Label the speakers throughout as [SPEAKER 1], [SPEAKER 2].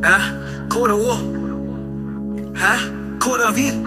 [SPEAKER 1] Koda O. Koda wie?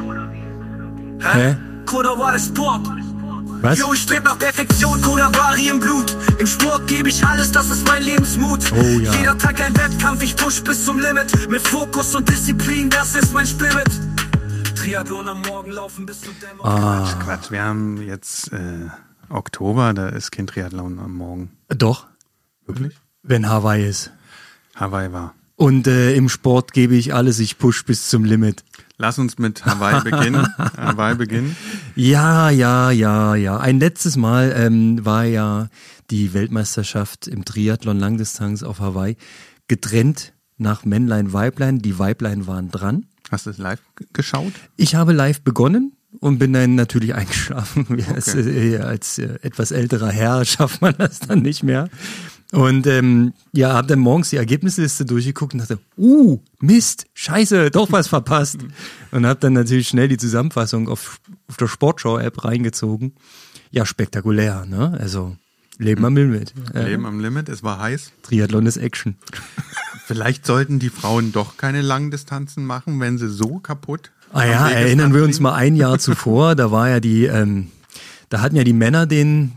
[SPEAKER 1] Koda war der Sport.
[SPEAKER 2] Was?
[SPEAKER 1] Jo, ich streb nach Perfektion, Koda Vari im Blut. Im Sport gebe ich alles, das ist mein Lebensmut.
[SPEAKER 2] Oh, ja.
[SPEAKER 1] Jeder Tag ein Wettkampf, ich push bis zum Limit. Mit Fokus und Disziplin, das ist mein Spirit. Triathlon am Morgen laufen bis zum Dämmerung.
[SPEAKER 3] Quatsch, wir haben jetzt Oktober, da ist kein Triathlon am Morgen.
[SPEAKER 2] Doch,
[SPEAKER 3] Wirklich?
[SPEAKER 2] wenn Hawaii ist.
[SPEAKER 3] Hawaii war.
[SPEAKER 2] Und im Sport gebe ich alles, ich push bis zum Limit.
[SPEAKER 3] Lass uns mit Hawaii beginnen.
[SPEAKER 2] Ja. Ein letztes Mal war ja die Weltmeisterschaft im Triathlon Langdistanz auf Hawaii getrennt nach Männlein, Weiblein. Die Weiblein waren dran.
[SPEAKER 3] Hast du es live geschaut?
[SPEAKER 2] Ich habe live begonnen und bin dann natürlich eingeschlafen.
[SPEAKER 3] Okay.
[SPEAKER 2] Als etwas älterer Herr schafft man das dann nicht mehr. Und habe dann morgens die Ergebnisliste durchgeguckt und dachte, Mist, scheiße, doch was verpasst. Und habe dann natürlich schnell die Zusammenfassung auf der Sportschau-App reingezogen. Ja, spektakulär, ne? Also Leben am Limit.
[SPEAKER 3] Leben am Limit, es war heiß.
[SPEAKER 2] Triathlon ist Action.
[SPEAKER 3] Vielleicht sollten die Frauen doch keine langen Distanzen machen, wenn sie so kaputt.
[SPEAKER 2] Erinnern wir uns mal ein Jahr zuvor, da war ja da hatten ja die Männer den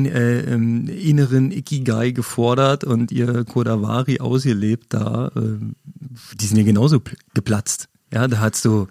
[SPEAKER 2] inneren Ikigai gefordert und ihr Kodavari ausgelebt da. Die sind ja genauso geplatzt. Ja, da hast du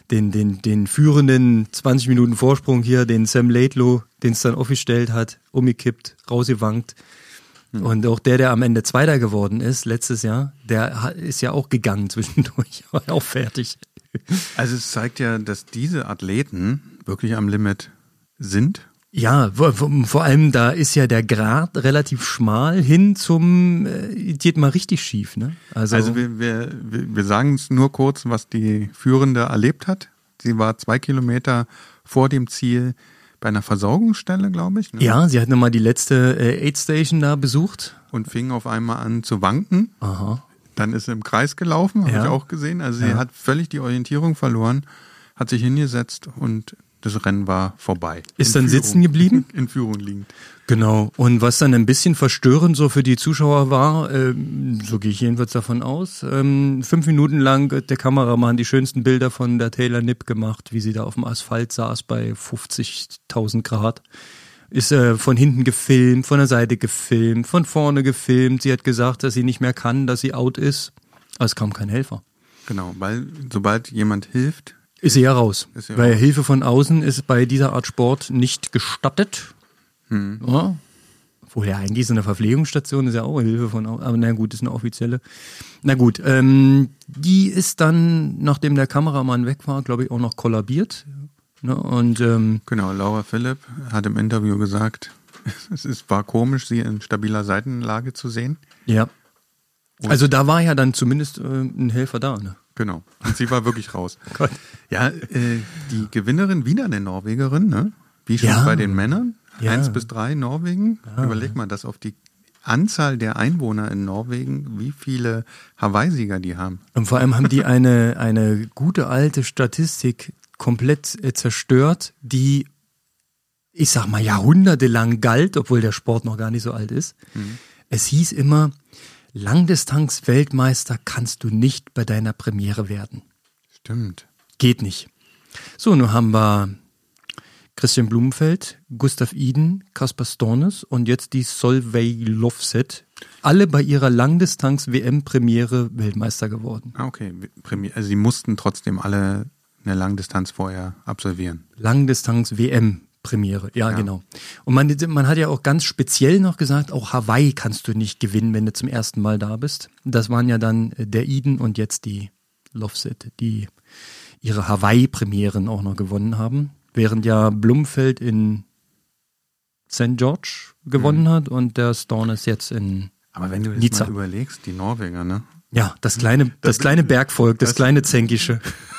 [SPEAKER 2] den führenden 20 Minuten Vorsprung hier, den Sam Laidlow, den es dann aufgestellt hat, umgekippt, rausgewankt. Und auch der am Ende Zweiter geworden ist, letztes Jahr, der ist ja auch gegangen zwischendurch, war auch fertig.
[SPEAKER 3] Also es zeigt ja, dass diese Athleten wirklich am Limit sind.
[SPEAKER 2] Ja, vor allem da ist ja der Grat relativ schmal hin zum, geht mal richtig schief, ne?
[SPEAKER 3] Also wir sagen es nur kurz, was die Führende erlebt hat. Sie war 2 Kilometer vor dem Ziel bei einer Versorgungsstelle, glaube ich. Ne?
[SPEAKER 2] Ja, sie hat nochmal die letzte Aid Station da besucht.
[SPEAKER 3] Und fing auf einmal an zu wanken.
[SPEAKER 2] Aha.
[SPEAKER 3] Dann ist sie im Kreis gelaufen, habe ich auch gesehen. Also sie hat völlig die Orientierung verloren, hat sich hingesetzt und das Rennen war vorbei.
[SPEAKER 2] Ist dann sitzen geblieben?
[SPEAKER 3] In Führung liegend.
[SPEAKER 2] Genau. Und was dann ein bisschen verstörend so für die Zuschauer war, so gehe ich jedenfalls davon aus, 5 Minuten lang hat der Kameramann die schönsten Bilder von der Taylor Knipp gemacht, wie sie da auf dem Asphalt saß bei 50.000 Grad. Ist von hinten gefilmt, von der Seite gefilmt, von vorne gefilmt. Sie hat gesagt, dass sie nicht mehr kann, dass sie out ist. Aber es kam kein Helfer.
[SPEAKER 3] Genau, weil sobald jemand hilft,
[SPEAKER 2] ist sie ja raus. Weil Hilfe von außen ist bei dieser Art Sport nicht gestattet. Ja. Vorher eigentlich so eine Verpflegungsstation ist ja auch Hilfe von außen. Aber na gut, ist eine offizielle. Na gut, die ist dann, nachdem der Kameramann weg war, glaube ich, auch noch kollabiert. Ne? Und
[SPEAKER 3] genau, Laura Philipp hat im Interview gesagt, war komisch, sie in stabiler Seitenlage zu sehen.
[SPEAKER 2] Ja. Also da war ja dann zumindest ein Helfer da, ne?
[SPEAKER 3] Genau. Und sie war wirklich raus.
[SPEAKER 2] Gott.
[SPEAKER 3] Ja, die Gewinnerin, wieder eine Norwegerin, ne? Wie schon bei den Männern. 1 bis 3 Norwegen. Ja. Überleg mal, dass auf die Anzahl der Einwohner in Norwegen, wie viele Hawaii-Sieger die haben.
[SPEAKER 2] Und vor allem haben die eine gute alte Statistik komplett zerstört, die, ich sag mal, jahrhundertelang galt, obwohl der Sport noch gar nicht so alt ist. Es hieß immer, Langdistanz-Weltmeister kannst du nicht bei deiner Premiere werden.
[SPEAKER 3] Stimmt.
[SPEAKER 2] Geht nicht. So, nun haben wir Christian Blumenfeld, Gustav Iden, Kaspar Stornes und jetzt die Solveig Lofset. Alle bei ihrer Langdistanz-WM-Premiere Weltmeister geworden.
[SPEAKER 3] Ah, okay. Also sie mussten trotzdem alle eine Langdistanz vorher absolvieren.
[SPEAKER 2] Langdistanz-WM-Premiere, ja, genau. Und man hat ja auch ganz speziell noch gesagt, auch Hawaii kannst du nicht gewinnen, wenn du zum ersten Mal da bist. Das waren ja dann der Iden und jetzt die Lofset, die ihre Hawaii-Premieren auch noch gewonnen haben. Während ja Blumfeld in St. George gewonnen hat und der Stornes jetzt in
[SPEAKER 3] Aber wenn du jetzt
[SPEAKER 2] Nizza.
[SPEAKER 3] mal überlegst, die Norweger, ne?
[SPEAKER 2] Ja, das kleine Bergvolk, das kleine Zänkische.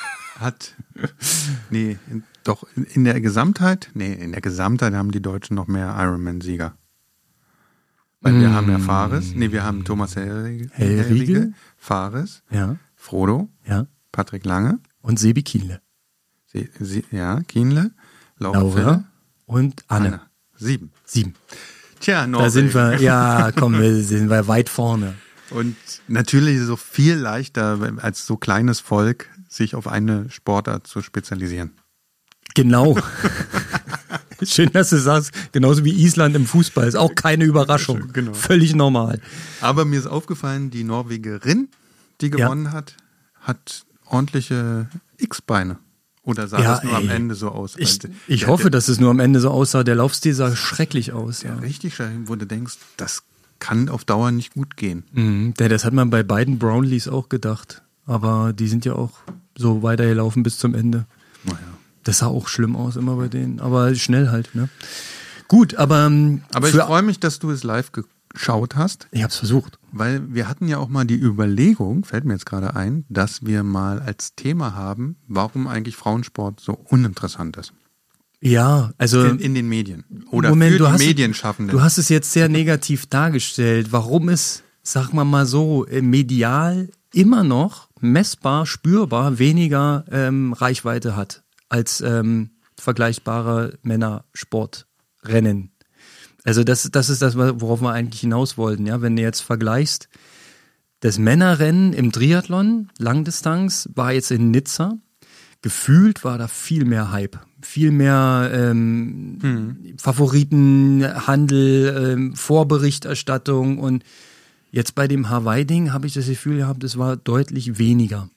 [SPEAKER 3] In der Gesamtheit haben die Deutschen noch mehr Ironman-Sieger. Weil wir haben ja Fares, wir haben Thomas Hellriegel, Fares, Frodo, Patrick Lange
[SPEAKER 2] und Sebi Kienle.
[SPEAKER 3] Kienle, Laura Philipp
[SPEAKER 2] und Anne.
[SPEAKER 3] 7.
[SPEAKER 2] Tja,
[SPEAKER 3] Norwegen.
[SPEAKER 2] Da sind wir weit vorne.
[SPEAKER 3] Und natürlich so viel leichter als so kleines Volk, sich auf eine Sportart zu spezialisieren.
[SPEAKER 2] Genau. Schön, dass du sagst, genauso wie Island im Fußball. Ist auch keine Überraschung.
[SPEAKER 3] Genau.
[SPEAKER 2] Völlig normal.
[SPEAKER 3] Aber mir ist aufgefallen, die Norwegerin, die gewonnen hat ordentliche X-Beine. Oder sah das nur am Ende so aus?
[SPEAKER 2] Ich hoffe, dass es nur am Ende so aussah. Der Laufstil sah schrecklich aus.
[SPEAKER 3] Ja, richtig, wo du denkst, das kann auf Dauer nicht gut gehen.
[SPEAKER 2] Das hat man bei beiden Brownlees auch gedacht. Aber die sind ja auch so weitergelaufen bis zum Ende.
[SPEAKER 3] Naja.
[SPEAKER 2] Das sah auch schlimm aus immer bei denen. Aber schnell halt, ne? Gut, aber
[SPEAKER 3] ich freue mich, dass du es live geschaut hast.
[SPEAKER 2] Ich hab's versucht.
[SPEAKER 3] Weil wir hatten ja auch mal die Überlegung, fällt mir jetzt gerade ein, dass wir mal als Thema haben, warum eigentlich Frauensport so uninteressant ist.
[SPEAKER 2] Ja, also
[SPEAKER 3] in den Medien oder für die Medienschaffenden.
[SPEAKER 2] Du hast es jetzt sehr negativ dargestellt. Warum es, sag mal so, medial immer noch messbar, spürbar weniger Reichweite hat als vergleichbare Männersportrennen. Also das ist das, worauf wir eigentlich hinaus wollten. Ja? Wenn du jetzt vergleichst, das Männerrennen im Triathlon, Langdistanz, war jetzt in Nizza. Gefühlt war da viel mehr Hype, viel mehr Favoritenhandel, Vorberichterstattung. Und jetzt bei dem Hawaii-Ding habe ich das Gefühl gehabt, es war deutlich weniger.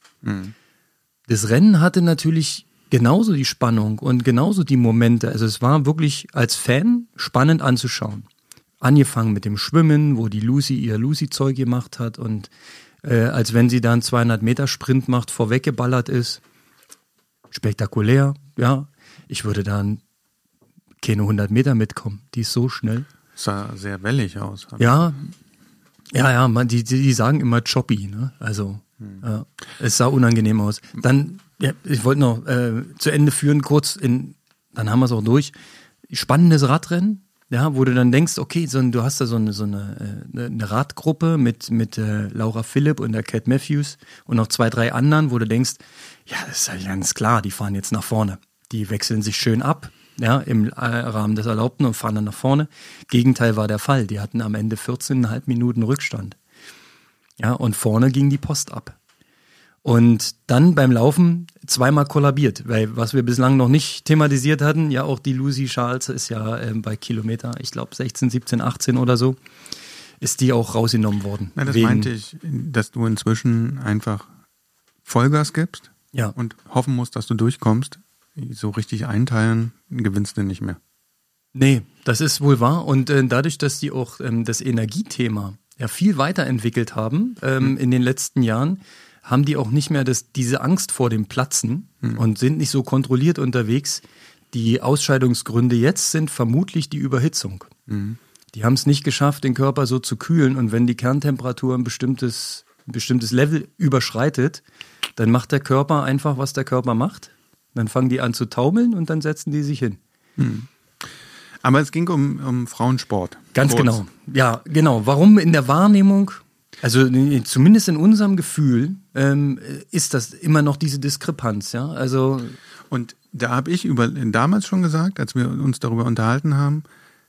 [SPEAKER 2] Das Rennen hatte natürlich genauso die Spannung und genauso die Momente. Also es war wirklich als Fan spannend anzuschauen. Angefangen mit dem Schwimmen, wo die Lucy ihr Lucy-Zeug gemacht hat und als wenn sie dann 200 Meter Sprint macht, vorweggeballert ist. Spektakulär, ja. Ich würde dann keine 100 Meter mitkommen. Die ist so schnell.
[SPEAKER 3] Sah sehr wellig aus.
[SPEAKER 2] Ja, die sagen immer choppy, ne? Also ja, es sah unangenehm aus. Dann, ja, ich wollte noch zu Ende führen, dann haben wir es auch durch. Spannendes Radrennen, ja, wo du dann denkst, okay, du hast da so eine Radgruppe mit Laura Philipp und der Cat Matthews und noch 2, 3 anderen, wo du denkst, ja, das ist ja ganz klar, die fahren jetzt nach vorne. Die wechseln sich schön ab, ja, im Rahmen des Erlaubten und fahren dann nach vorne. Gegenteil war der Fall. Die hatten am Ende 14,5 Minuten Rückstand. Ja, und vorne ging die Post ab. Und dann beim Laufen zweimal kollabiert, weil was wir bislang noch nicht thematisiert hatten, ja auch die Lucy Charles ist ja bei Kilometer, ich glaube 16, 17, 18 oder so, ist die auch rausgenommen worden.
[SPEAKER 3] Na, das meinte ich, dass du inzwischen einfach Vollgas gibst und hoffen musst, dass du durchkommst. So richtig einteilen gewinnst du nicht mehr.
[SPEAKER 2] Nee, das ist wohl wahr. Und dadurch, dass die auch das Energiethema ja viel weiterentwickelt haben in den letzten Jahren, haben die auch nicht mehr diese Angst vor dem Platzen und sind nicht so kontrolliert unterwegs. Die Ausscheidungsgründe jetzt sind vermutlich die Überhitzung. Die haben es nicht geschafft, den Körper so zu kühlen. Und wenn die Kerntemperatur ein bestimmtes Level überschreitet, dann macht der Körper einfach, was der Körper macht. Dann fangen die an zu taumeln und dann setzen die sich hin.
[SPEAKER 3] Aber es ging um Frauensport.
[SPEAKER 2] Ganz genau. Ja, genau. Warum in der Wahrnehmung, also zumindest in unserem Gefühl, ist das immer noch diese Diskrepanz. Ja? Also
[SPEAKER 3] und da habe ich damals schon gesagt, als wir uns darüber unterhalten haben,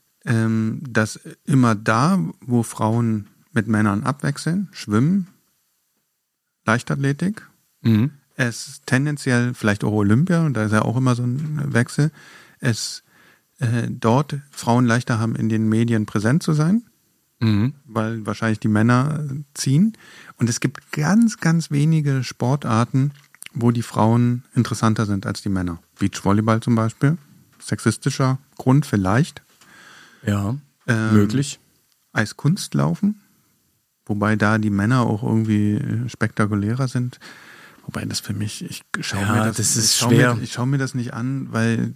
[SPEAKER 3] dass immer da, wo Frauen mit Männern abwechseln, Schwimmen, Leichtathletik, es tendenziell, vielleicht auch Olympia, und da ist ja auch immer so ein Wechsel, es dort Frauen leichter haben, in den Medien präsent zu sein, weil wahrscheinlich die Männer ziehen. Und es gibt ganz, ganz wenige Sportarten, wo die Frauen interessanter sind als die Männer. Beachvolleyball zum Beispiel, sexistischer Grund vielleicht.
[SPEAKER 2] Ja, möglich.
[SPEAKER 3] Eiskunstlaufen, wobei da die Männer auch irgendwie spektakulärer sind. Wobei das für mich, ich schaue mir das nicht an, weil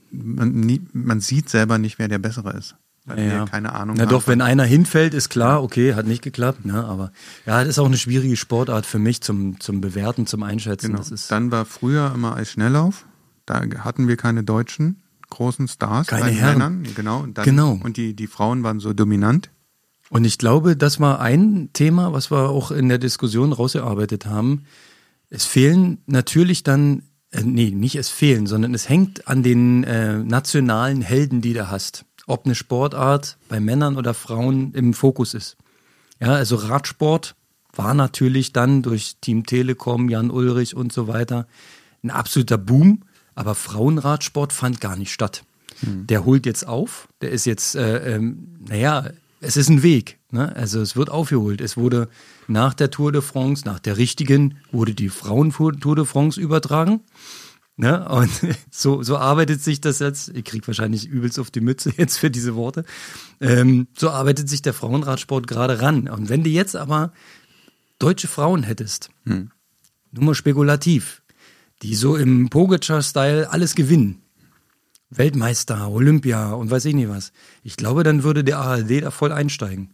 [SPEAKER 3] man sieht selber nicht, wer der Bessere ist. Weil wir keine Ahnung haben.
[SPEAKER 2] Na doch, wenn einer hinfällt, ist klar, okay, hat nicht geklappt. Ne? Aber ja, das ist auch eine schwierige Sportart für mich zum Bewerten, zum Einschätzen.
[SPEAKER 3] Genau. Dann war früher immer Eisschnelllauf. Da hatten wir keine deutschen großen Stars.
[SPEAKER 2] Keine Herren.
[SPEAKER 3] Männern.
[SPEAKER 2] Genau.
[SPEAKER 3] Und die Frauen waren so dominant.
[SPEAKER 2] Und ich glaube, das war ein Thema, was wir auch in der Diskussion rausgearbeitet haben. Es fehlen natürlich dann, sondern es hängt an den nationalen Helden, die du hast. Ob eine Sportart bei Männern oder Frauen im Fokus ist. Ja, also Radsport war natürlich dann durch Team Telekom, Jan Ulrich und so weiter ein absoluter Boom, aber Frauenradsport fand gar nicht statt. Der holt jetzt auf, der ist jetzt, es ist ein Weg, ne? Also es wird aufgeholt. Es wurde nach der Tour de France, nach der richtigen, wurde die Frauen-Tour de France übertragen. Ne? Und so arbeitet sich das jetzt, ich krieg wahrscheinlich übelst auf die Mütze jetzt für diese Worte, so arbeitet sich der Frauenradsport gerade ran. Und wenn du jetzt aber deutsche Frauen hättest, nur mal spekulativ, die so im Pogacar-Style alles gewinnen, Weltmeister, Olympia und weiß ich nicht was, ich glaube, dann würde der ARD da voll einsteigen.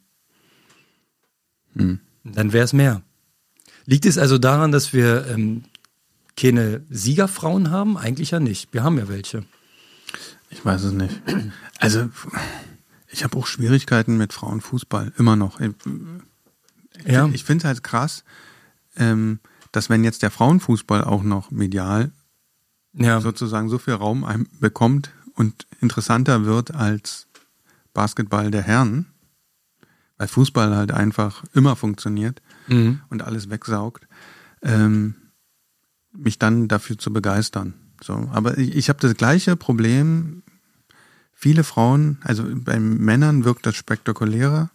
[SPEAKER 2] Dann wäre es mehr. Liegt es also daran, dass wir keine Siegerfrauen haben? Eigentlich ja nicht. Wir haben ja welche.
[SPEAKER 3] Ich weiß es nicht. Also, ich habe auch Schwierigkeiten mit Frauenfußball, immer noch. Ich finde es halt krass, dass wenn jetzt der Frauenfußball auch noch medial sozusagen so viel Raum bekommt und interessanter wird als Basketball der Herren, weil Fußball halt einfach immer funktioniert und alles wegsaugt, mich dann dafür zu begeistern. So, aber ich habe das gleiche Problem. Viele Frauen, also bei Männern wirkt das spektakulärer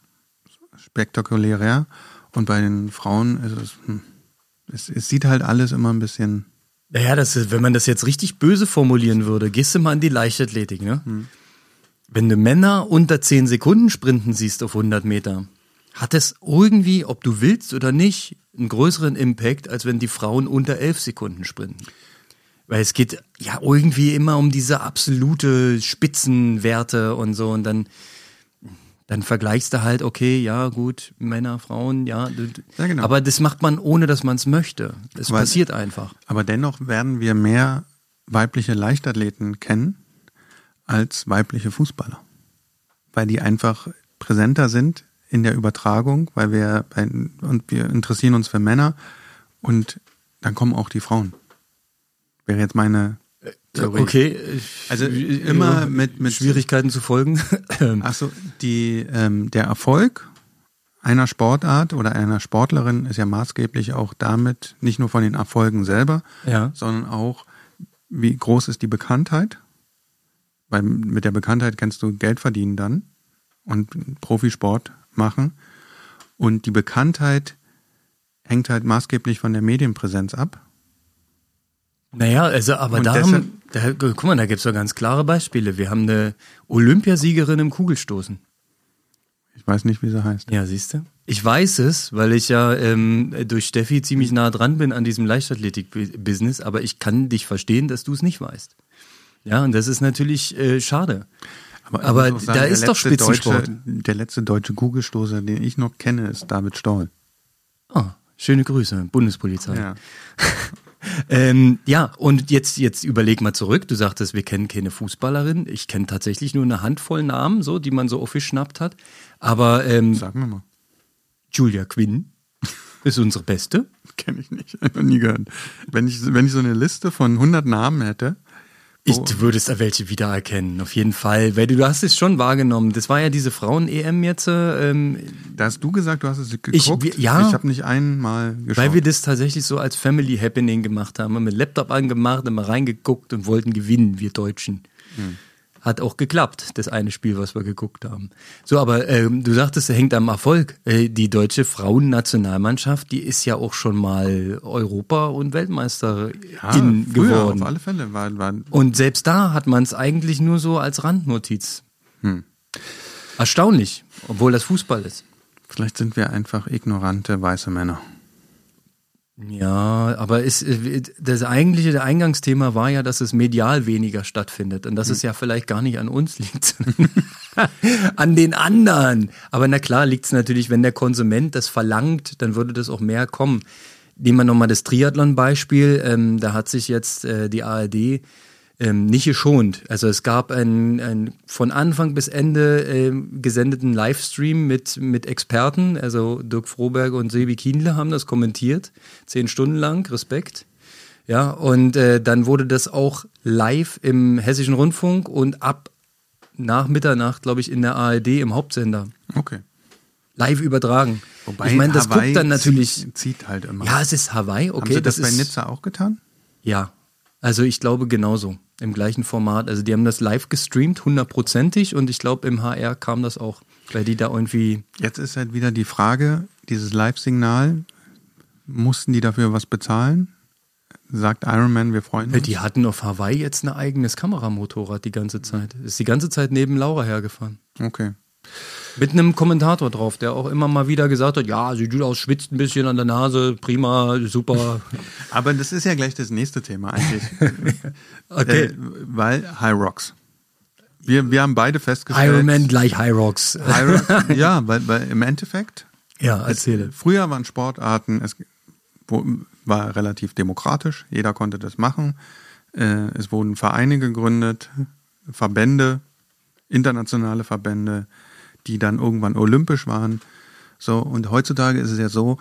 [SPEAKER 3] und bei den Frauen ist es sieht halt alles immer ein bisschen.
[SPEAKER 2] Naja, wenn man das jetzt richtig böse formulieren würde, gehst du mal in die Leichtathletik, ne? Wenn du Männer unter 10 Sekunden sprinten siehst auf 100 Meter, hat es irgendwie, ob du willst oder nicht, einen größeren Impact, als wenn die Frauen unter 11 Sekunden sprinten. Weil es geht ja irgendwie immer um diese absolute Spitzenwerte und so und dann vergleichst du halt, okay, ja gut, Männer, Frauen, ja genau. Aber das macht man, ohne dass man es möchte. Es passiert einfach.
[SPEAKER 3] Aber dennoch werden wir mehr weibliche Leichtathleten kennen als weibliche Fußballer. Weil die einfach präsenter sind in der Übertragung, weil wir interessieren uns für Männer und dann kommen auch die Frauen. Wäre jetzt meine Theorie.
[SPEAKER 2] Okay.
[SPEAKER 3] Also immer mit
[SPEAKER 2] Schwierigkeiten zu folgen.
[SPEAKER 3] Achso, der Erfolg einer Sportart oder einer Sportlerin ist ja maßgeblich auch damit, nicht nur von den Erfolgen selber, sondern auch, wie groß ist die Bekanntheit. Weil mit der Bekanntheit kannst du Geld verdienen dann und Profisport machen. Und die Bekanntheit hängt halt maßgeblich von der Medienpräsenz ab.
[SPEAKER 2] Naja, also aber guck mal, da gibt es doch ganz klare Beispiele. Wir haben eine Olympiasiegerin im Kugelstoßen.
[SPEAKER 3] Ich weiß nicht, wie sie heißt.
[SPEAKER 2] Ja, siehst du? Ich weiß es, weil ich ja durch Steffi ziemlich nah dran bin an diesem Leichtathletik-Business, aber ich kann dich verstehen, dass du es nicht weißt. Ja, und das ist natürlich schade. Aber da ist doch Spitzensport.
[SPEAKER 3] Der letzte deutsche Kugelstoßer, den ich noch kenne, ist David Stoll.
[SPEAKER 2] Ah, schöne Grüße, Bundespolizei.
[SPEAKER 3] Ja.
[SPEAKER 2] Und jetzt überleg mal zurück. Du sagtest, wir kennen keine Fußballerin. Ich kenne tatsächlich nur eine Handvoll Namen, so, die man so aufgeschnappt hat. Aber
[SPEAKER 3] sag mir mal.
[SPEAKER 2] Julia Quinn ist unsere Beste.
[SPEAKER 3] Kenne ich nicht, noch nie gehört. Wenn ich so eine Liste von 100 Namen hätte.
[SPEAKER 2] Du würdest da welche wiedererkennen, auf jeden Fall. Weil du hast es schon wahrgenommen. Das war ja diese Frauen-EM jetzt.
[SPEAKER 3] Da hast du gesagt, du hast es geguckt. Ich habe nicht einmal geschaut.
[SPEAKER 2] Weil wir das tatsächlich so als Family Happening gemacht haben. Wir haben mit Laptop angemacht, immer reingeguckt und wollten gewinnen, wir Deutschen. Hat auch geklappt, das eine Spiel, was wir geguckt haben. So, aber du sagtest, es hängt am Erfolg. Die deutsche Frauennationalmannschaft, die ist ja auch schon mal Europa- und Weltmeisterin geworden.
[SPEAKER 3] Auf alle Fälle.
[SPEAKER 2] Und selbst da hat man es eigentlich nur so als Randnotiz. Erstaunlich, obwohl das Fußball ist.
[SPEAKER 3] Vielleicht sind wir einfach ignorante weiße Männer.
[SPEAKER 2] Ja, aber das eigentliche, der Eingangsthema war ja, dass es medial weniger stattfindet und dass es ja vielleicht gar nicht an uns liegt, sondern an den anderen. Aber na klar liegt es natürlich, wenn der Konsument das verlangt, dann würde das auch mehr kommen. Nehmen wir nochmal das Triathlon-Beispiel, da hat sich jetzt die ARD nicht geschont. Also es gab einen von Anfang bis Ende gesendeten Livestream mit Experten, also Dirk Froberg und Sebi Kienle haben das kommentiert, 10 Stunden lang, Respekt. Ja, und dann wurde das auch live im Hessischen Rundfunk und ab nach Mitternacht, glaube ich, in der ARD im Hauptsender.
[SPEAKER 3] Okay.
[SPEAKER 2] Live übertragen.
[SPEAKER 3] Wobei
[SPEAKER 2] ich meine, das
[SPEAKER 3] Hawaii
[SPEAKER 2] guckt dann natürlich...
[SPEAKER 3] zieht halt immer.
[SPEAKER 2] Ja, es ist Hawaii, okay.
[SPEAKER 3] Haben Sie das bei
[SPEAKER 2] ist,
[SPEAKER 3] Nizza auch getan?
[SPEAKER 2] Ja, also ich glaube genauso, im gleichen Format. Also die haben das live gestreamt, 100%ig und ich glaube im HR kam das auch, weil die da irgendwie...
[SPEAKER 3] Jetzt ist halt wieder die Frage, dieses Live-Signal, mussten die dafür was bezahlen? Sagt Ironman, wir freuen uns.
[SPEAKER 2] Die hatten auf Hawaii jetzt ein eigenes Kameramotorrad die ganze Zeit. Ist die ganze Zeit neben Laura hergefahren.
[SPEAKER 3] Okay.
[SPEAKER 2] Mit einem Kommentator drauf, der auch immer mal wieder gesagt hat, ja, sieht gut aus, schwitzt ein bisschen an der Nase, prima, super.
[SPEAKER 3] Aber das ist ja gleich das nächste Thema eigentlich.
[SPEAKER 2] Okay.
[SPEAKER 3] Weil High Rocks. Wir haben beide festgestellt.
[SPEAKER 2] Ironman gleich High Rocks.
[SPEAKER 3] Ja, weil im Endeffekt.
[SPEAKER 2] Ja, erzähle.
[SPEAKER 3] Früher waren Sportarten, war relativ demokratisch, jeder konnte das machen. Es wurden Vereine gegründet, Verbände, internationale Verbände, die dann irgendwann olympisch waren. So, und heutzutage ist es ja so,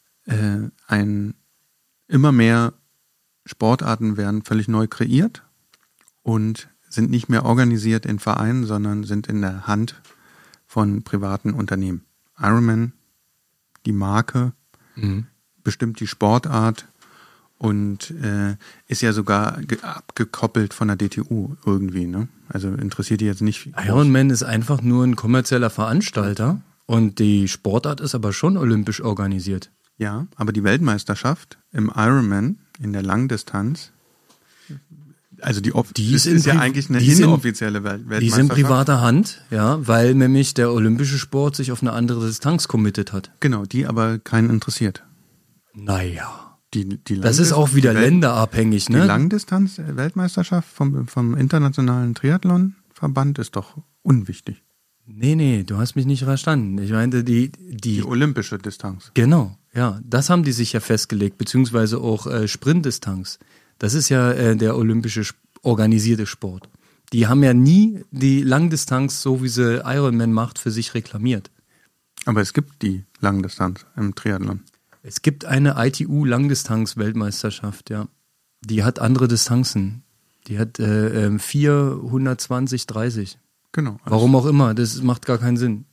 [SPEAKER 3] immer mehr Sportarten werden völlig neu kreiert und sind nicht mehr organisiert in Vereinen, sondern sind in der Hand von privaten Unternehmen. Ironman, die Marke, bestimmt die Sportart und ist ja sogar abgekoppelt von der DTU irgendwie, ne? Also interessiert die jetzt nicht.
[SPEAKER 2] Ironman ist einfach nur ein kommerzieller Veranstalter und die Sportart ist aber schon olympisch organisiert.
[SPEAKER 3] Ja, aber die Weltmeisterschaft im Ironman in der Langdistanz, also die ist ja eigentlich eine inoffizielle Weltmeisterschaft.
[SPEAKER 2] Die ist in privater Hand, ja, weil nämlich der olympische Sport sich auf eine andere Distanz committed hat.
[SPEAKER 3] Genau, die aber keinen interessiert.
[SPEAKER 2] Naja.
[SPEAKER 3] Das
[SPEAKER 2] ist auch wieder länderabhängig, ne?
[SPEAKER 3] Die Langdistanz-Weltmeisterschaft vom Internationalen Triathlonverband ist doch unwichtig.
[SPEAKER 2] Nee, du hast mich nicht verstanden. Ich meinte die
[SPEAKER 3] olympische Distanz.
[SPEAKER 2] Genau, ja. Das haben die sich ja festgelegt, beziehungsweise auch Sprintdistanz. Das ist ja der olympische organisierte Sport. Die haben ja nie die Langdistanz, so wie sie Ironman macht, für sich reklamiert.
[SPEAKER 3] Aber es gibt die Langdistanz im Triathlon.
[SPEAKER 2] Es gibt eine ITU-Langdistanz-Weltmeisterschaft, ja. Die hat andere Distanzen. Die hat 4, 120, 30.
[SPEAKER 3] Genau.
[SPEAKER 2] Warum auch immer, das macht gar keinen Sinn.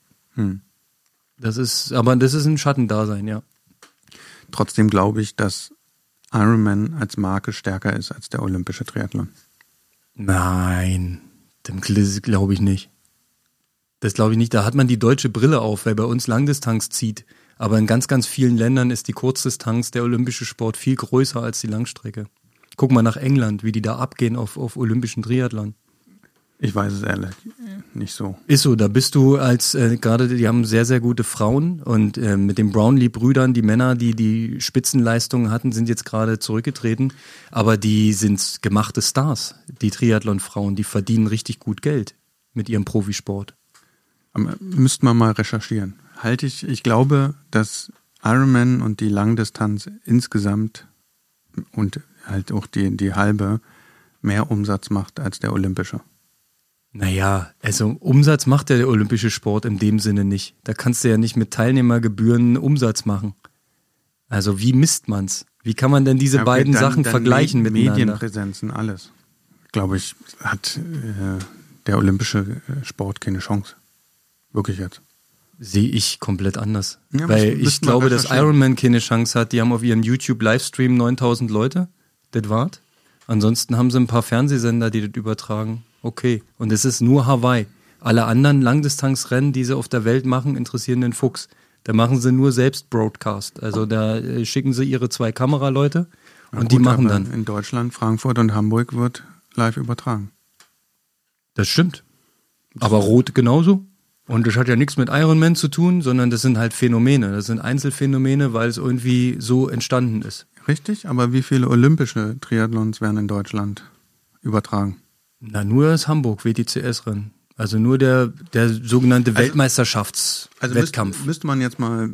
[SPEAKER 2] Das ist ein Schattendasein, ja.
[SPEAKER 3] Trotzdem glaube ich, dass Ironman als Marke stärker ist als der olympische Triathlon.
[SPEAKER 2] Nein, das glaube ich nicht. Das glaube ich nicht. Da hat man die deutsche Brille auf, weil bei uns Langdistanz zieht. Aber in ganz, ganz vielen Ländern ist die Kurzdistanz, der olympische Sport, viel größer als die Langstrecke. Guck mal nach England, wie die da abgehen auf olympischen Triathlon.
[SPEAKER 3] Ich weiß es ehrlich nicht so.
[SPEAKER 2] Ist so, da bist du gerade, die haben sehr, sehr gute Frauen und mit den Brownlee-Brüdern, die Männer, die Spitzenleistungen hatten, sind jetzt gerade zurückgetreten. Aber die sind gemachte Stars, die Triathlon-Frauen, die verdienen richtig gut Geld mit ihrem Profisport.
[SPEAKER 3] Müsste man mal recherchieren. Ich glaube, dass Ironman und die Langdistanz insgesamt und halt auch die halbe mehr Umsatz macht als der olympische.
[SPEAKER 2] Naja, also Umsatz macht ja der olympische Sport in dem Sinne nicht. Da kannst du ja nicht mit Teilnehmergebühren Umsatz machen. Also wie misst man's? Wie kann man denn diese beiden Sachen vergleichen miteinander?
[SPEAKER 3] Medienpräsenzen, alles. Glaube ich, hat der olympische Sport keine Chance. Wirklich jetzt.
[SPEAKER 2] Sehe ich komplett anders.
[SPEAKER 3] Ja,
[SPEAKER 2] weil ich glaube, dass Ironman keine Chance hat. Die haben auf ihrem YouTube-Livestream 9000 Leute. Das war's. Ansonsten haben sie ein paar Fernsehsender, die das übertragen. Okay. Und es ist nur Hawaii. Alle anderen Langdistanzrennen, die sie auf der Welt machen, interessieren den Fuchs. Da machen sie nur selbst Broadcast. Also da schicken sie ihre 2 Kameraleute und die machen dann.
[SPEAKER 3] In Deutschland, Frankfurt und Hamburg wird live übertragen.
[SPEAKER 2] Das stimmt. Aber Rot genauso. Und das hat ja nichts mit Ironman zu tun, sondern das sind halt Phänomene. Das sind Einzelfänomene, weil es irgendwie so entstanden ist.
[SPEAKER 3] Richtig, aber wie viele olympische Triathlons werden in Deutschland übertragen?
[SPEAKER 2] Na, nur das Hamburg WTCS-Rennen. Also nur der sogenannte Weltmeisterschaftswettkampf.
[SPEAKER 3] Müsste man jetzt mal...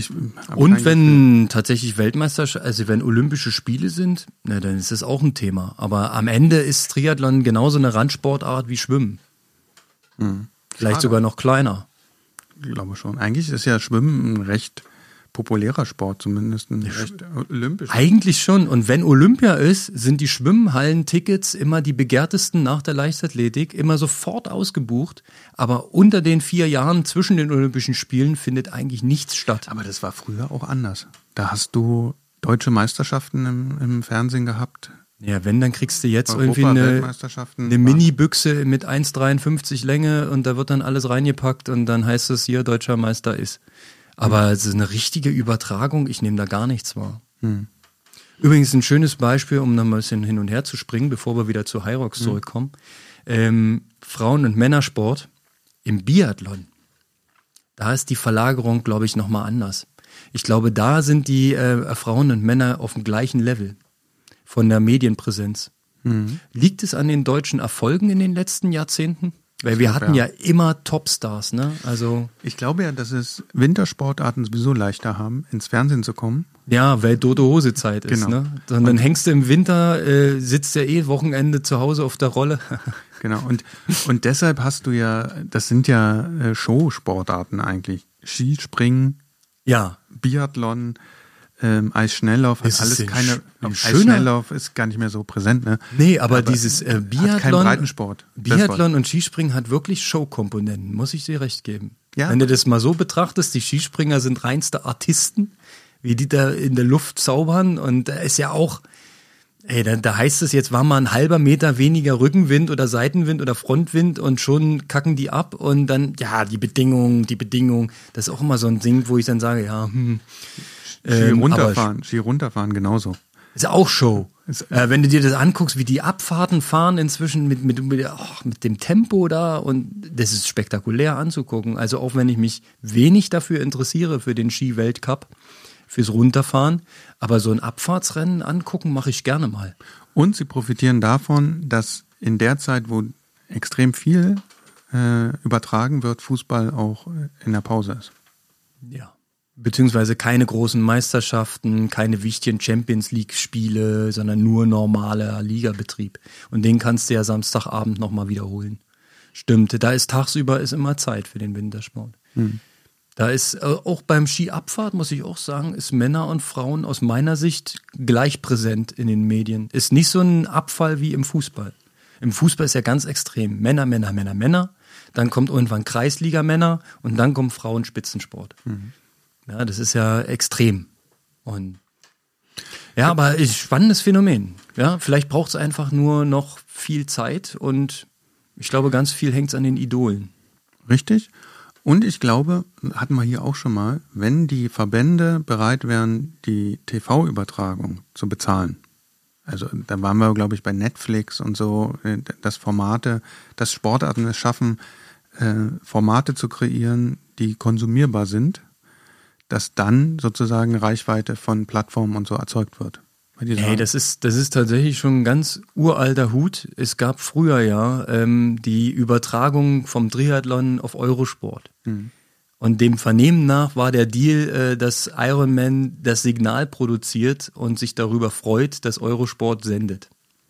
[SPEAKER 2] Und wenn tatsächlich wenn Olympische Spiele sind, na, dann ist das auch ein Thema. Aber am Ende ist Triathlon genauso eine Randsportart wie Schwimmen. Vielleicht sogar noch kleiner.
[SPEAKER 3] Ich glaube schon. Eigentlich ist ja Schwimmen ein recht populärer Sport, zumindest recht olympisch.
[SPEAKER 2] Eigentlich schon. Und wenn Olympia ist, sind die Schwimmhallen-Tickets immer die begehrtesten nach der Leichtathletik, immer sofort ausgebucht. Aber unter den 4 Jahren zwischen den Olympischen Spielen findet eigentlich nichts statt.
[SPEAKER 3] Aber das war früher auch anders. Da hast du deutsche Meisterschaften im Fernsehen gehabt.
[SPEAKER 2] Ja, wenn, dann kriegst du jetzt irgendwie eine Mini-Büchse mit 1,53 Länge und da wird dann alles reingepackt und dann heißt es hier, deutscher Meister ist. Aber es ist eine richtige Übertragung, ich nehme da gar nichts wahr. Übrigens ein schönes Beispiel, um noch mal ein bisschen hin und her zu springen, bevor wir wieder zu Hyrox zurückkommen. Frauen- und Männersport im Biathlon. Da ist die Verlagerung, glaube ich, nochmal anders. Ich glaube, da sind die Frauen und Männer auf dem gleichen Level von der Medienpräsenz. Liegt es an den deutschen Erfolgen in den letzten Jahrzehnten? Weil wir hatten ja immer Topstars, ne? Also
[SPEAKER 3] ich glaube ja, dass es Wintersportarten sowieso leichter haben, ins Fernsehen zu kommen.
[SPEAKER 2] Ja, weil Tote-Hose-Zeit ist, ne? Dann hängst du im Winter, sitzt ja Wochenende zu Hause auf der Rolle.
[SPEAKER 3] Genau, und deshalb hast du ja, das sind ja Showsportarten eigentlich. Skispringen, Biathlon, Eisschnelllauf, hat alles keine. Eisschnelllauf ist gar nicht mehr so präsent, ne?
[SPEAKER 2] Nee, aber dieses Biathlon.
[SPEAKER 3] Kein Breitensport.
[SPEAKER 2] Biathlon und Skispringen hat wirklich Showkomponenten, muss ich dir recht geben. Ja. Wenn du das mal so betrachtest, die Skispringer sind reinste Artisten, wie die da in der Luft zaubern und da ist ja auch, da heißt es jetzt, war mal ein halber Meter weniger Rückenwind oder Seitenwind oder Frontwind und schon kacken die ab und dann, die Bedingungen, das ist auch immer so ein Ding, wo ich dann sage,
[SPEAKER 3] Ski runterfahren genauso.
[SPEAKER 2] Ist auch Show. Wenn du dir das anguckst, wie die Abfahrten fahren inzwischen mit dem Tempo da und das ist spektakulär anzugucken. Also auch wenn ich mich wenig dafür interessiere für den Ski-Weltcup, fürs Runterfahren, aber so ein Abfahrtsrennen angucken mache ich gerne mal.
[SPEAKER 3] Und sie profitieren davon, dass in der Zeit, wo extrem viel übertragen wird, Fußball auch in der Pause ist.
[SPEAKER 2] Ja. Beziehungsweise keine großen Meisterschaften, keine wichtigen Champions-League-Spiele, sondern nur normaler Ligabetrieb. Und den kannst du ja Samstagabend nochmal wiederholen. Stimmt, da ist tagsüber immer Zeit für den Wintersport. Da ist auch beim Skiabfahrt, muss ich auch sagen, ist Männer und Frauen aus meiner Sicht gleich präsent in den Medien. Ist nicht so ein Abfall wie im Fußball. Im Fußball ist ja ganz extrem. Männer. Dann kommt irgendwann Kreisliga-Männer und dann kommt Frauenspitzensport. Ja, das ist ja extrem. Und aber ist ein spannendes Phänomen. Ja, vielleicht braucht es einfach nur noch viel Zeit und ich glaube, ganz viel hängt es an den Idolen.
[SPEAKER 3] Richtig. Und ich glaube, hatten wir hier auch schon mal, wenn die Verbände bereit wären, die TV-Übertragung zu bezahlen. Also da waren wir, glaube ich, bei Netflix und so, dass Sportarten es schaffen, Formate zu kreieren, die konsumierbar sind, dass dann sozusagen Reichweite von Plattformen und so erzeugt wird.
[SPEAKER 2] Das ist tatsächlich schon ein ganz uralter Hut. Es gab früher die Übertragung vom Triathlon auf Eurosport. Und dem Vernehmen nach war der Deal, dass Ironman das Signal produziert und sich darüber freut, dass Eurosport sendet.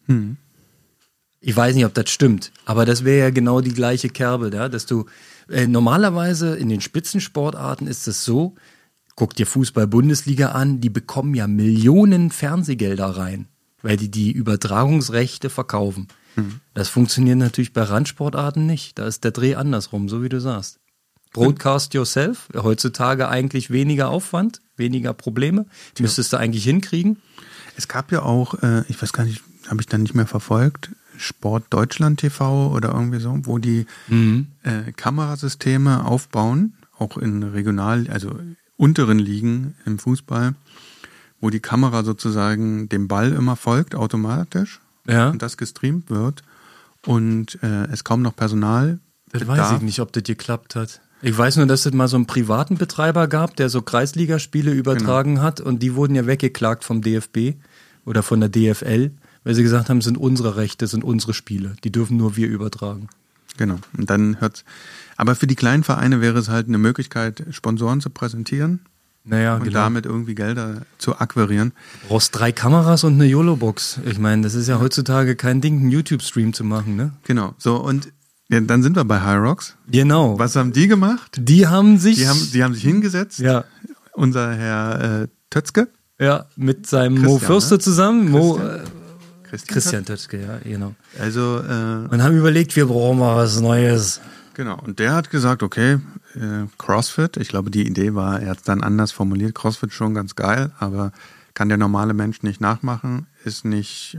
[SPEAKER 2] Ich weiß nicht, ob das stimmt, aber das wäre ja genau die gleiche Kerbe, dass du normalerweise in den Spitzensportarten ist es so, guck dir Fußball-Bundesliga an, die bekommen ja Millionen Fernsehgelder rein, weil die Übertragungsrechte verkaufen. Das funktioniert natürlich bei Randsportarten nicht. Da ist der Dreh andersrum, so wie du sagst. Broadcast yourself, heutzutage eigentlich weniger Aufwand, weniger Probleme. Müsstest du eigentlich hinkriegen.
[SPEAKER 3] Es gab ja auch, ich weiß gar nicht, habe ich dann nicht mehr verfolgt, Sport Deutschland TV oder irgendwie so, wo die Kamerasysteme aufbauen, auch in also unteren Ligen im Fußball, wo die Kamera sozusagen dem Ball immer folgt, automatisch, und das gestreamt wird und es kaum noch Personal
[SPEAKER 2] Das weiß ich nicht, ob das geklappt hat. Ich weiß nur, dass es mal so einen privaten Betreiber gab, der so Kreisligaspiele übertragen hat und die wurden ja weggeklagt vom DFB oder von der DFL, weil sie gesagt haben, sind unsere Rechte, sind unsere Spiele, die dürfen nur wir übertragen.
[SPEAKER 3] Genau, und dann aber für die kleinen Vereine wäre es halt eine Möglichkeit, Sponsoren zu präsentieren und damit irgendwie Gelder zu akquirieren.
[SPEAKER 2] Du brauchst 3 Kameras und eine YOLO-Box. Ich meine, das ist ja heutzutage kein Ding, einen YouTube-Stream zu machen, ne?
[SPEAKER 3] Genau, so und dann sind wir bei Hyrox.
[SPEAKER 2] Genau.
[SPEAKER 3] Was haben die gemacht?
[SPEAKER 2] Die haben sich
[SPEAKER 3] hingesetzt unser Herr Tötzke.
[SPEAKER 2] Ja, mit seinem Mo Fürster zusammen.
[SPEAKER 3] Christian
[SPEAKER 2] Tötzke, ja, genau.
[SPEAKER 3] Also,
[SPEAKER 2] und haben überlegt, wir brauchen mal was Neues.
[SPEAKER 3] Genau, und der hat gesagt, okay, CrossFit, ich glaube, die Idee war, er hat es dann anders formuliert, CrossFit schon ganz geil, aber kann der normale Mensch nicht nachmachen, ist nicht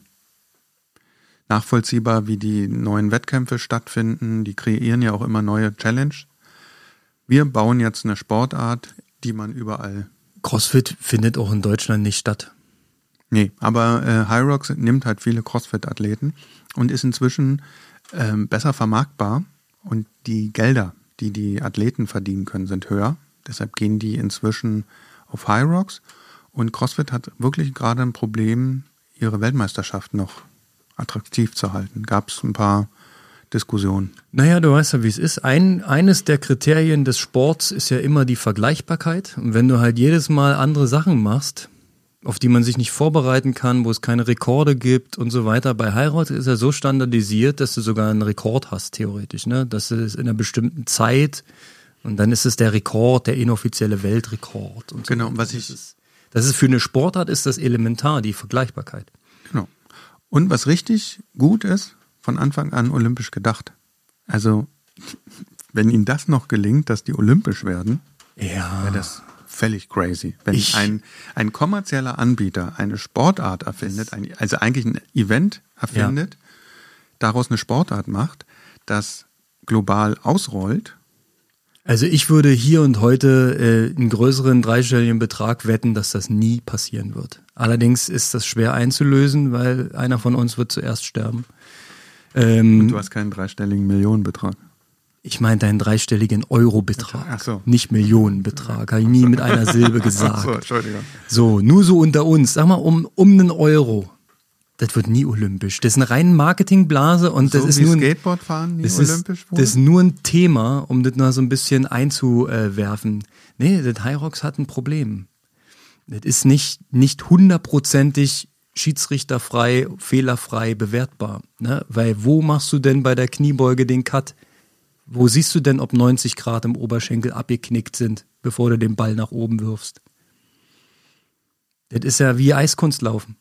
[SPEAKER 3] nachvollziehbar, wie die neuen Wettkämpfe stattfinden, die kreieren ja auch immer neue Challenge. Wir bauen jetzt eine Sportart, die man überall...
[SPEAKER 2] CrossFit findet auch in Deutschland nicht statt.
[SPEAKER 3] Nee, aber Hyrox nimmt halt viele CrossFit-Athleten und ist inzwischen besser vermarktbar und die Gelder, die die Athleten verdienen können, sind höher. Deshalb gehen die inzwischen auf Hyrox und CrossFit hat wirklich gerade ein Problem, ihre Weltmeisterschaft noch attraktiv zu halten. Gab es ein paar Diskussionen.
[SPEAKER 2] Naja, du weißt ja, wie es ist. Eines der Kriterien des Sports ist ja immer die Vergleichbarkeit. Und wenn du halt jedes Mal andere Sachen machst, auf die man sich nicht vorbereiten kann, wo es keine Rekorde gibt und so weiter. Bei Hyrox ist er so standardisiert, dass du sogar einen Rekord hast, theoretisch. Ne? Das ist in einer bestimmten Zeit und dann ist es der Rekord, der inoffizielle Weltrekord. Und so.
[SPEAKER 3] Genau, das
[SPEAKER 2] ist für eine Sportart ist das elementar, die Vergleichbarkeit.
[SPEAKER 3] Genau. Und was richtig gut ist, von Anfang an olympisch gedacht. Also, wenn ihnen das noch gelingt, dass die olympisch werden, wäre das völlig crazy. Wenn ein kommerzieller Anbieter eine Sportart erfindet, also eigentlich ein Event erfindet, daraus eine Sportart macht, das global ausrollt.
[SPEAKER 2] Also ich würde hier und heute einen größeren dreistelligen Betrag wetten, dass das nie passieren wird. Allerdings ist das schwer einzulösen, weil einer von uns wird zuerst sterben.
[SPEAKER 3] Und du hast keinen dreistelligen Millionenbetrag.
[SPEAKER 2] Ich meinte einen dreistelligen Eurobetrag,
[SPEAKER 3] Ach so.
[SPEAKER 2] Nicht Millionenbetrag. Habe ich nie mit einer Silbe gesagt.
[SPEAKER 3] Ach so, Entschuldigung.
[SPEAKER 2] So, nur so unter uns. Sag mal, um einen Euro. Das wird nie olympisch. Das ist eine reine Marketingblase und das ist nur
[SPEAKER 3] Skateboardfahren nie olympisch wurde?
[SPEAKER 2] Das ist nur ein Thema, um das mal so ein bisschen einzuwerfen. Nee, das Hyrox hat ein Problem. Das ist nicht hundertprozentig schiedsrichterfrei, fehlerfrei bewertbar. Ne? Weil wo machst du denn bei der Kniebeuge den Cut? Wo siehst du denn, ob 90 Grad im Oberschenkel abgeknickt sind, bevor du den Ball nach oben wirfst? Das ist ja wie Eiskunstlaufen.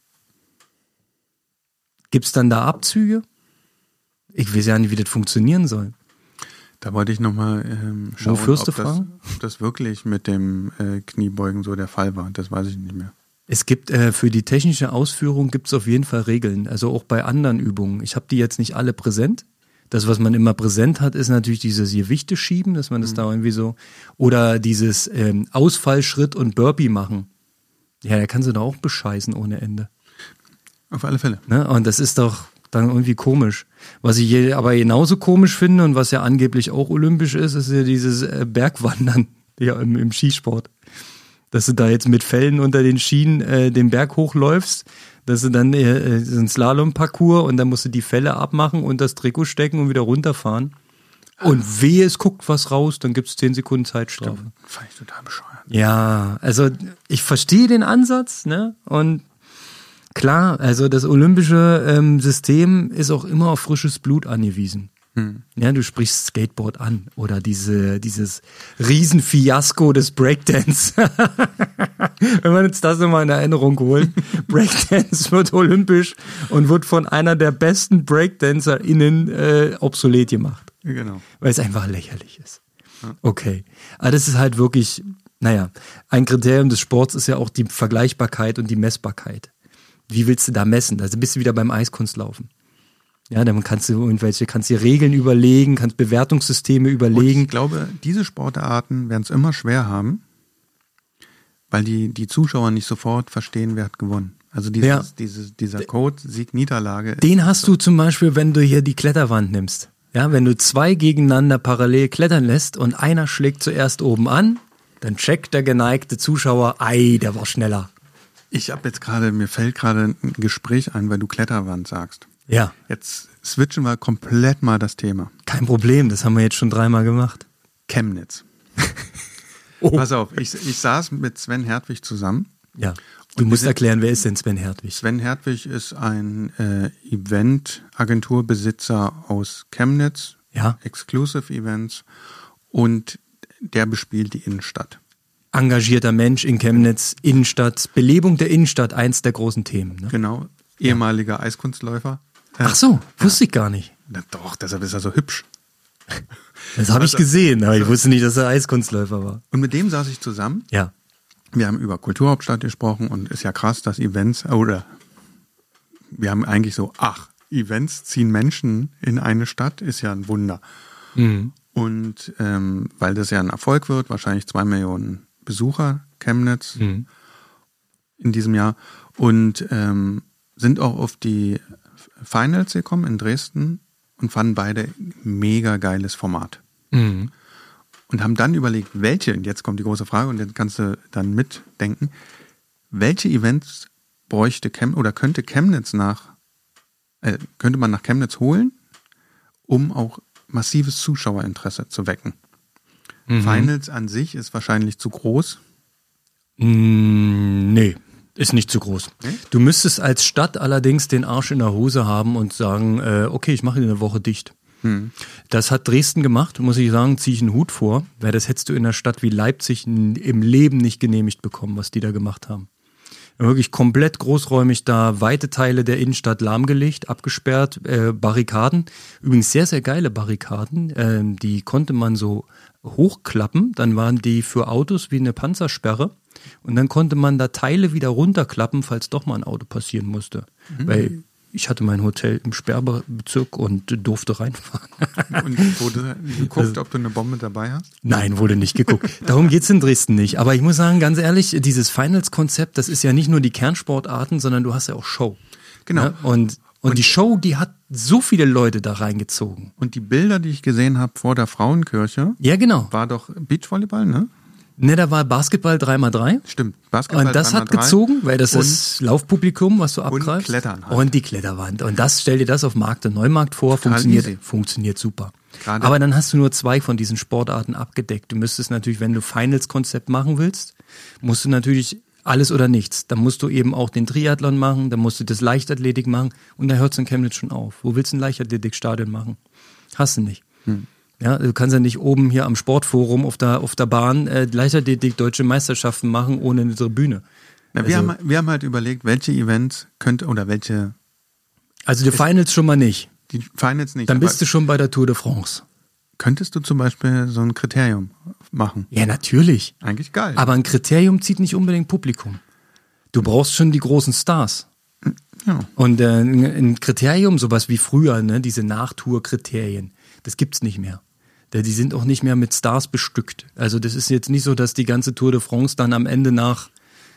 [SPEAKER 2] Gibt's dann da Abzüge? Ich weiß ja nicht, wie das funktionieren soll.
[SPEAKER 3] Da wollte ich nochmal schauen, ob das wirklich mit dem Kniebeugen so der Fall war. Das weiß ich nicht mehr.
[SPEAKER 2] Es gibt für die technische Ausführung gibt es auf jeden Fall Regeln, also auch bei anderen Übungen. Ich habe die jetzt nicht alle präsent. Das, was man immer präsent hat, ist natürlich dieses Gewichte schieben, dass man das da irgendwie so, oder dieses Ausfallschritt und Burpee machen. Ja, da kannst du da auch bescheißen ohne Ende.
[SPEAKER 3] Auf alle Fälle.
[SPEAKER 2] Ne? Und das ist doch dann irgendwie komisch. Was ich aber genauso komisch finde und was ja angeblich auch olympisch ist ja dieses Bergwandern im Skisport. Dass du da jetzt mit Fellen unter den Schienen den Berg hochläufst, dass du dann ein Slalom-Parcours und dann musst du die Felle abmachen und das Trikot stecken und wieder runterfahren. Und wehe, es guckt was raus, dann gibt es 10 Sekunden Zeitstrafe.
[SPEAKER 3] Fand ich total bescheuert.
[SPEAKER 2] Ja, also ich verstehe den Ansatz, ne? Und klar, also das olympische System ist auch immer auf frisches Blut angewiesen. Ja, du sprichst Skateboard an oder dieses Riesenfiasko des Breakdance. Wenn wir uns das nochmal in Erinnerung holen. Breakdance wird olympisch und wird von einer der besten BreakdancerInnen obsolet gemacht.
[SPEAKER 3] Genau.
[SPEAKER 2] Weil es einfach lächerlich ist. Okay. Aber das ist halt wirklich, ein Kriterium des Sports ist ja auch die Vergleichbarkeit und die Messbarkeit. Wie willst du da messen? Also bist du wieder beim Eiskunstlaufen. Ja, dann kannst du dir Regeln überlegen, kannst Bewertungssysteme überlegen.
[SPEAKER 3] Und ich glaube, diese Sportarten werden es immer schwer haben, weil die Zuschauer nicht sofort verstehen, wer hat gewonnen. Also dieser Code Sieg-Niederlage.
[SPEAKER 2] Den hast du zum Beispiel, wenn du hier die Kletterwand nimmst. Ja, wenn du 2 gegeneinander parallel klettern lässt und einer schlägt zuerst oben an, dann checkt der geneigte Zuschauer, der war schneller.
[SPEAKER 3] Mir fällt gerade ein Gespräch ein, weil du Kletterwand sagst.
[SPEAKER 2] Ja.
[SPEAKER 3] Jetzt switchen wir komplett mal das Thema.
[SPEAKER 2] Kein Problem, das haben wir jetzt schon 3-mal gemacht.
[SPEAKER 3] Chemnitz.
[SPEAKER 2] Oh.
[SPEAKER 3] Pass auf, ich saß mit Sven Hertwig zusammen.
[SPEAKER 2] Ja, du musst erklären, wer ist denn Sven Hertwig?
[SPEAKER 3] Sven Hertwig ist ein Event-Agenturbesitzer aus Chemnitz,
[SPEAKER 2] ja.
[SPEAKER 3] Exclusive Events, und der bespielt die Innenstadt.
[SPEAKER 2] engagierter Mensch in Chemnitz, Innenstadt, Belebung der Innenstadt, eins der großen Themen. Ne?
[SPEAKER 3] Genau, ehemaliger Eiskunstläufer.
[SPEAKER 2] Ach so, wusste ich gar nicht.
[SPEAKER 3] Na doch, deshalb ist er so hübsch.
[SPEAKER 2] Das habe ich gesehen, aber ich wusste nicht, dass er Eiskunstläufer war.
[SPEAKER 3] Und mit dem saß ich zusammen.
[SPEAKER 2] Ja.
[SPEAKER 3] Wir haben über Kulturhauptstadt gesprochen und ist ja krass, dass Events, oder wir haben eigentlich so, Events ziehen Menschen in eine Stadt, ist ja ein Wunder.
[SPEAKER 2] Mhm.
[SPEAKER 3] Und weil das ja ein Erfolg wird, wahrscheinlich 2 Millionen Besucher, Chemnitz in diesem Jahr, und sind auch auf die Finals gekommen in Dresden und fanden beide mega geiles Format.
[SPEAKER 2] Mhm.
[SPEAKER 3] Und haben dann überlegt, welche, und jetzt kommt die große Frage, und jetzt kannst du dann mitdenken, welche Events bräuchte oder könnte man nach Chemnitz holen, um auch massives Zuschauerinteresse zu wecken. Finals an sich ist wahrscheinlich zu groß.
[SPEAKER 2] Nee, ist nicht zu groß.
[SPEAKER 3] Nee?
[SPEAKER 2] Du müsstest als Stadt allerdings den Arsch in der Hose haben und sagen, okay, ich mache eine Woche dicht. Das hat Dresden gemacht, muss ich sagen, ziehe ich einen Hut vor, weil das hättest du in einer Stadt wie Leipzig im Leben nicht genehmigt bekommen, was die da gemacht haben. Wirklich komplett großräumig da, weite Teile der Innenstadt lahmgelegt, abgesperrt, Barrikaden, übrigens sehr, sehr geile Barrikaden, die konnte man so hochklappen, dann waren die für Autos wie eine Panzersperre und dann konnte man da Teile wieder runterklappen, falls doch mal ein Auto passieren musste, weil ich hatte mein Hotel im Sperrbezirk und durfte reinfahren.
[SPEAKER 3] Und wurde geguckt, ob du eine Bombe dabei hast?
[SPEAKER 2] Nein, wurde nicht geguckt. Darum geht's in Dresden nicht. Aber ich muss sagen, ganz ehrlich, dieses Finals-Konzept, das ist ja nicht nur die Kernsportarten, sondern du hast ja auch Show.
[SPEAKER 3] Genau.
[SPEAKER 2] Ja? Und die Show, die hat so viele Leute da reingezogen.
[SPEAKER 3] Und die Bilder, die ich gesehen habe vor der Frauenkirche,
[SPEAKER 2] Ja, genau.
[SPEAKER 3] war doch Beachvolleyball, ne?
[SPEAKER 2] Ne, da war Basketball 3x3.
[SPEAKER 3] Stimmt, Basketball
[SPEAKER 2] Und das
[SPEAKER 3] 3x3.
[SPEAKER 2] hat gezogen, weil das ist Laufpublikum, was du abgreifst.
[SPEAKER 3] Und Klettern halt.
[SPEAKER 2] Und die Kletterwand. Und das, stell dir das auf Markt und Neumarkt vor,
[SPEAKER 3] Total easy.
[SPEAKER 2] funktioniert super.
[SPEAKER 3] Gerade-
[SPEAKER 2] Aber dann hast du nur 2 von diesen Sportarten abgedeckt. Du müsstest natürlich, wenn du Finals-Konzept machen willst, musst du natürlich alles oder nichts. Dann musst du eben auch den Triathlon machen, dann musst du das Leichtathletik machen und da hört es in Chemnitz schon auf. Wo willst du ein Leichtathletikstadion machen? Hast du nicht. Ja, du kannst ja nicht oben hier am Sportforum auf der Bahn Leichtathletik deutsche Meisterschaften machen ohne eine Tribüne.
[SPEAKER 3] Na, wir haben halt überlegt, welche Events welche,
[SPEAKER 2] Also die Finals schon mal nicht.
[SPEAKER 3] die Finals nicht.
[SPEAKER 2] Dann
[SPEAKER 3] aber
[SPEAKER 2] bist du schon bei der Tour de France.
[SPEAKER 3] könntest du zum Beispiel so ein Kriterium machen?
[SPEAKER 2] Ja, natürlich.
[SPEAKER 3] Eigentlich geil.
[SPEAKER 2] Aber ein Kriterium zieht nicht unbedingt Publikum. Du brauchst schon die großen Stars.
[SPEAKER 3] Ja.
[SPEAKER 2] Und ein Kriterium, sowas wie früher, ne, diese Nachtour-Kriterien, das gibt's nicht mehr. Die sind auch nicht mehr mit Stars bestückt. Also das ist jetzt nicht so, dass die ganze Tour de France dann am Ende nach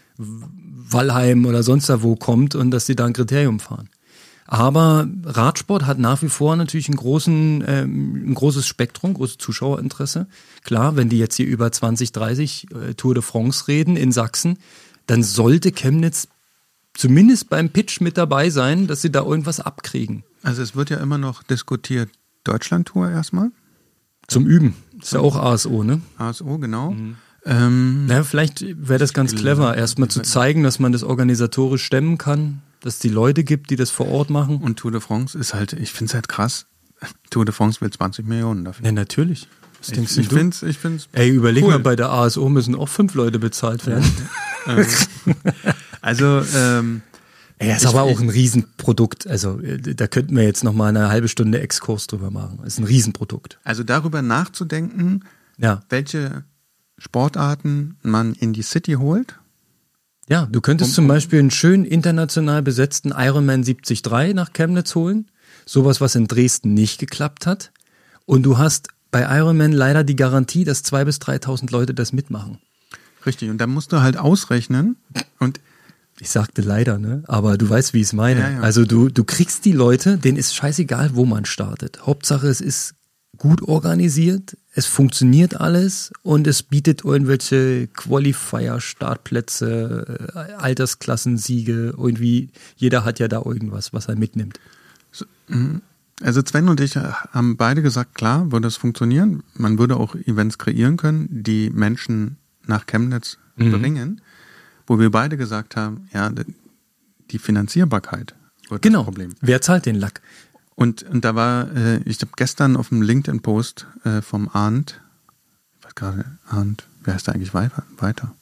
[SPEAKER 2] Walheim oder sonst da wo kommt und dass sie da ein Kriterium fahren. Aber Radsport hat nach wie vor natürlich ein großes Spektrum, großes Zuschauerinteresse. Klar, wenn die jetzt hier über 2030 Tour de France reden in Sachsen, dann sollte Chemnitz zumindest beim Pitch mit dabei sein, dass sie da irgendwas abkriegen.
[SPEAKER 3] Also es wird ja immer noch diskutiert, Deutschlandtour erstmal.
[SPEAKER 2] Zum Üben. Ist ja auch ASO, ne?
[SPEAKER 3] ASO, genau.
[SPEAKER 2] Naja, vielleicht wäre das ganz clever, erstmal zu zeigen, dass man das organisatorisch stemmen kann, dass es die Leute gibt, die das vor Ort machen.
[SPEAKER 3] Und Tour de France ist halt, ich finde es halt krass, Tour de France will 20 Millionen dafür.
[SPEAKER 2] Ja, natürlich. Was denkst
[SPEAKER 3] Ich
[SPEAKER 2] du?
[SPEAKER 3] find's
[SPEAKER 2] Ey, überleg
[SPEAKER 3] cool.
[SPEAKER 2] mal, bei der ASO müssen auch 5 Leute bezahlt werden.
[SPEAKER 3] Also,
[SPEAKER 2] Ey, ist aber auch ein Riesenprodukt. Also da könnten wir jetzt noch mal eine halbe Stunde Exkurs drüber machen. Ist ein Riesenprodukt.
[SPEAKER 3] also darüber nachzudenken,
[SPEAKER 2] Ja.
[SPEAKER 3] welche Sportarten man in die City holt.
[SPEAKER 2] Ja, du könntest zum Beispiel einen schön international besetzten Ironman 73 nach Chemnitz holen. Sowas, was in Dresden nicht geklappt hat. Und du hast bei Ironman leider die Garantie, dass 2.000 bis 3.000 Leute das mitmachen.
[SPEAKER 3] Richtig, und dann musst du halt ausrechnen und
[SPEAKER 2] Ich sagte leider, ne? Aber du weißt, wie ich es meine.
[SPEAKER 3] Ja, ja.
[SPEAKER 2] Also du kriegst die Leute, denen ist scheißegal, wo man startet. Hauptsache, es ist gut organisiert, es funktioniert alles und es bietet irgendwelche Qualifier-Startplätze, Altersklassensiege, irgendwie, jeder hat ja da irgendwas, was er mitnimmt.
[SPEAKER 3] also Sven und ich haben beide gesagt, klar, würde es funktionieren. Man würde auch Events kreieren können, die Menschen nach Chemnitz bringen, wo wir beide gesagt haben, ja, die Finanzierbarkeit wird das Problem.
[SPEAKER 2] Wer zahlt den Lack?
[SPEAKER 3] Und da war, ich habe gestern auf dem LinkedIn-Post vom Arndt, ich weiß gerade, Arndt, wer heißt der eigentlich weiter?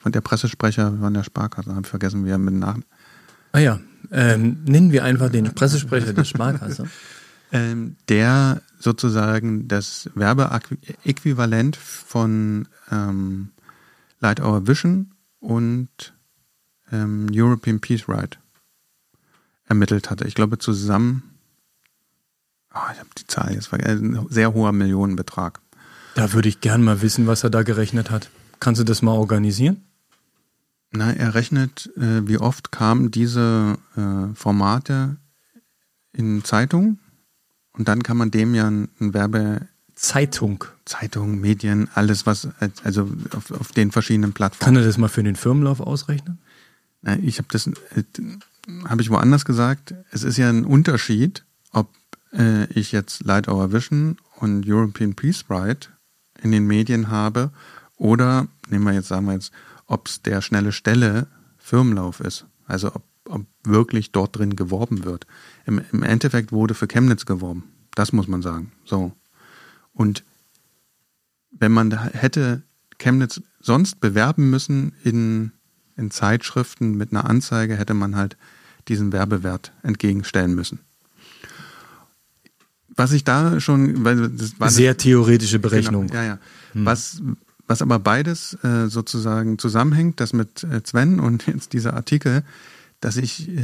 [SPEAKER 3] Und der Pressesprecher von der Sparkasse, habe ich vergessen, wie er mit Namen.
[SPEAKER 2] Ah ja, nennen wir einfach den Pressesprecher der Sparkasse.
[SPEAKER 3] Der sozusagen das Werbeäquivalent von Light Our Vision und European Peace Ride ermittelt hatte. Ich glaube zusammen, ich habe die Zahl jetzt vergessen, ein sehr hoher Millionenbetrag.
[SPEAKER 2] Da würde ich gern mal wissen, was er da gerechnet hat. Kannst du das mal organisieren?
[SPEAKER 3] Na, er rechnet, wie oft kamen diese Formate in Zeitungen und dann kann man dem ja ein
[SPEAKER 2] Zeitung,
[SPEAKER 3] Medien, alles was, also auf den verschiedenen Plattformen.
[SPEAKER 2] Kann er das mal für den Firmenlauf ausrechnen?
[SPEAKER 3] Na, habe ich woanders gesagt, es ist ja ein Unterschied, ob ich jetzt Light Our Vision und European Peace Ride in den Medien habe oder, sagen wir jetzt, ob es der schnelle Stelle Firmenlauf ist. Also ob wirklich dort drin geworben wird. Im Endeffekt wurde für Chemnitz geworben. Das muss man sagen. So. Und wenn man hätte Chemnitz sonst bewerben müssen in Zeitschriften mit einer Anzeige, hätte man halt diesen Werbewert entgegenstellen müssen. Was ich da schon, weil das war
[SPEAKER 2] sehr theoretische Berechnung.
[SPEAKER 3] Genau, ja. Was aber beides sozusagen zusammenhängt, das mit Sven und jetzt dieser Artikel, dass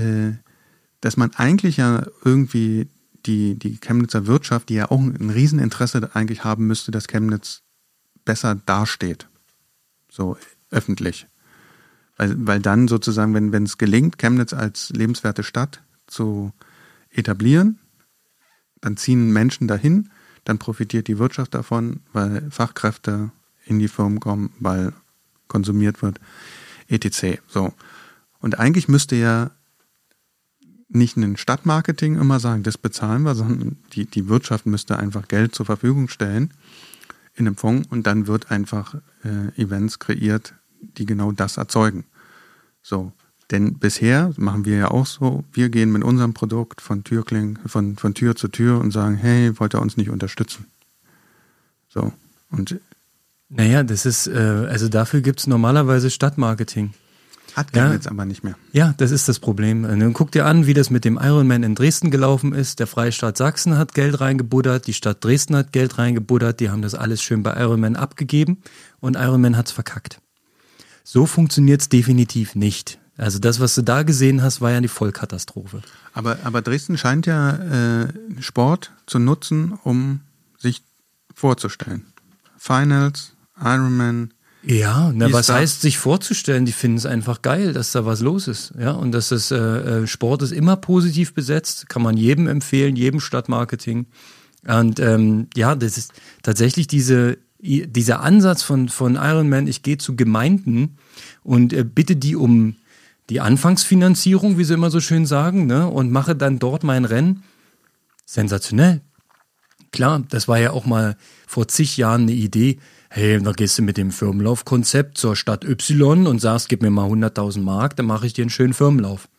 [SPEAKER 3] man eigentlich ja irgendwie die Chemnitzer Wirtschaft, die ja auch ein Rieseninteresse eigentlich haben müsste, dass Chemnitz besser dasteht, so öffentlich. Weil dann sozusagen, wenn es gelingt, Chemnitz als lebenswerte Stadt zu etablieren, dann ziehen Menschen dahin, dann profitiert die Wirtschaft davon, weil Fachkräfte in die Firmen kommen, weil konsumiert wird, etc. So. Und eigentlich müsste ja nicht ein Stadtmarketing immer sagen, das bezahlen wir, sondern die Wirtschaft müsste einfach Geld zur Verfügung stellen in einem Fonds und dann wird einfach Events kreiert, die genau das erzeugen. So. Denn bisher machen wir ja auch so, wir gehen mit unserem Produkt von Tür zu Tür und sagen, hey, wollt ihr uns nicht unterstützen? So. Und
[SPEAKER 2] naja, das ist, also dafür gibt es normalerweise Stadtmarketing.
[SPEAKER 3] Hat Chemnitz aber nicht mehr.
[SPEAKER 2] Ja, das ist das Problem. Dann guck dir an, wie das mit dem Ironman in Dresden gelaufen ist. Der Freistaat Sachsen hat Geld reingebuddert, die Stadt Dresden hat Geld reingebuddert, die haben das alles schön bei Ironman abgegeben und Ironman hat's verkackt. So funktioniert's definitiv nicht. Also das, was du da gesehen hast, war ja die Vollkatastrophe.
[SPEAKER 3] Aber Dresden scheint ja Sport zu nutzen, um sich vorzustellen. Finals, Ironman.
[SPEAKER 2] Ja, was heißt sich vorzustellen? Die finden es einfach geil, dass da was los ist. Ja, und dass das Sport ist immer positiv besetzt, kann man jedem empfehlen, jedem Stadtmarketing. Und das ist tatsächlich dieser Ansatz von Ironman, ich gehe zu Gemeinden und bitte die um die Anfangsfinanzierung, wie sie immer so schön sagen, ne, und mache dann dort mein Rennen. Sensationell. Klar, das war ja auch mal vor zig Jahren eine Idee. Hey, da gehst du mit dem Firmenlaufkonzept zur Stadt Y und sagst, gib mir mal 100.000 Mark, dann mache ich dir einen schönen Firmenlauf.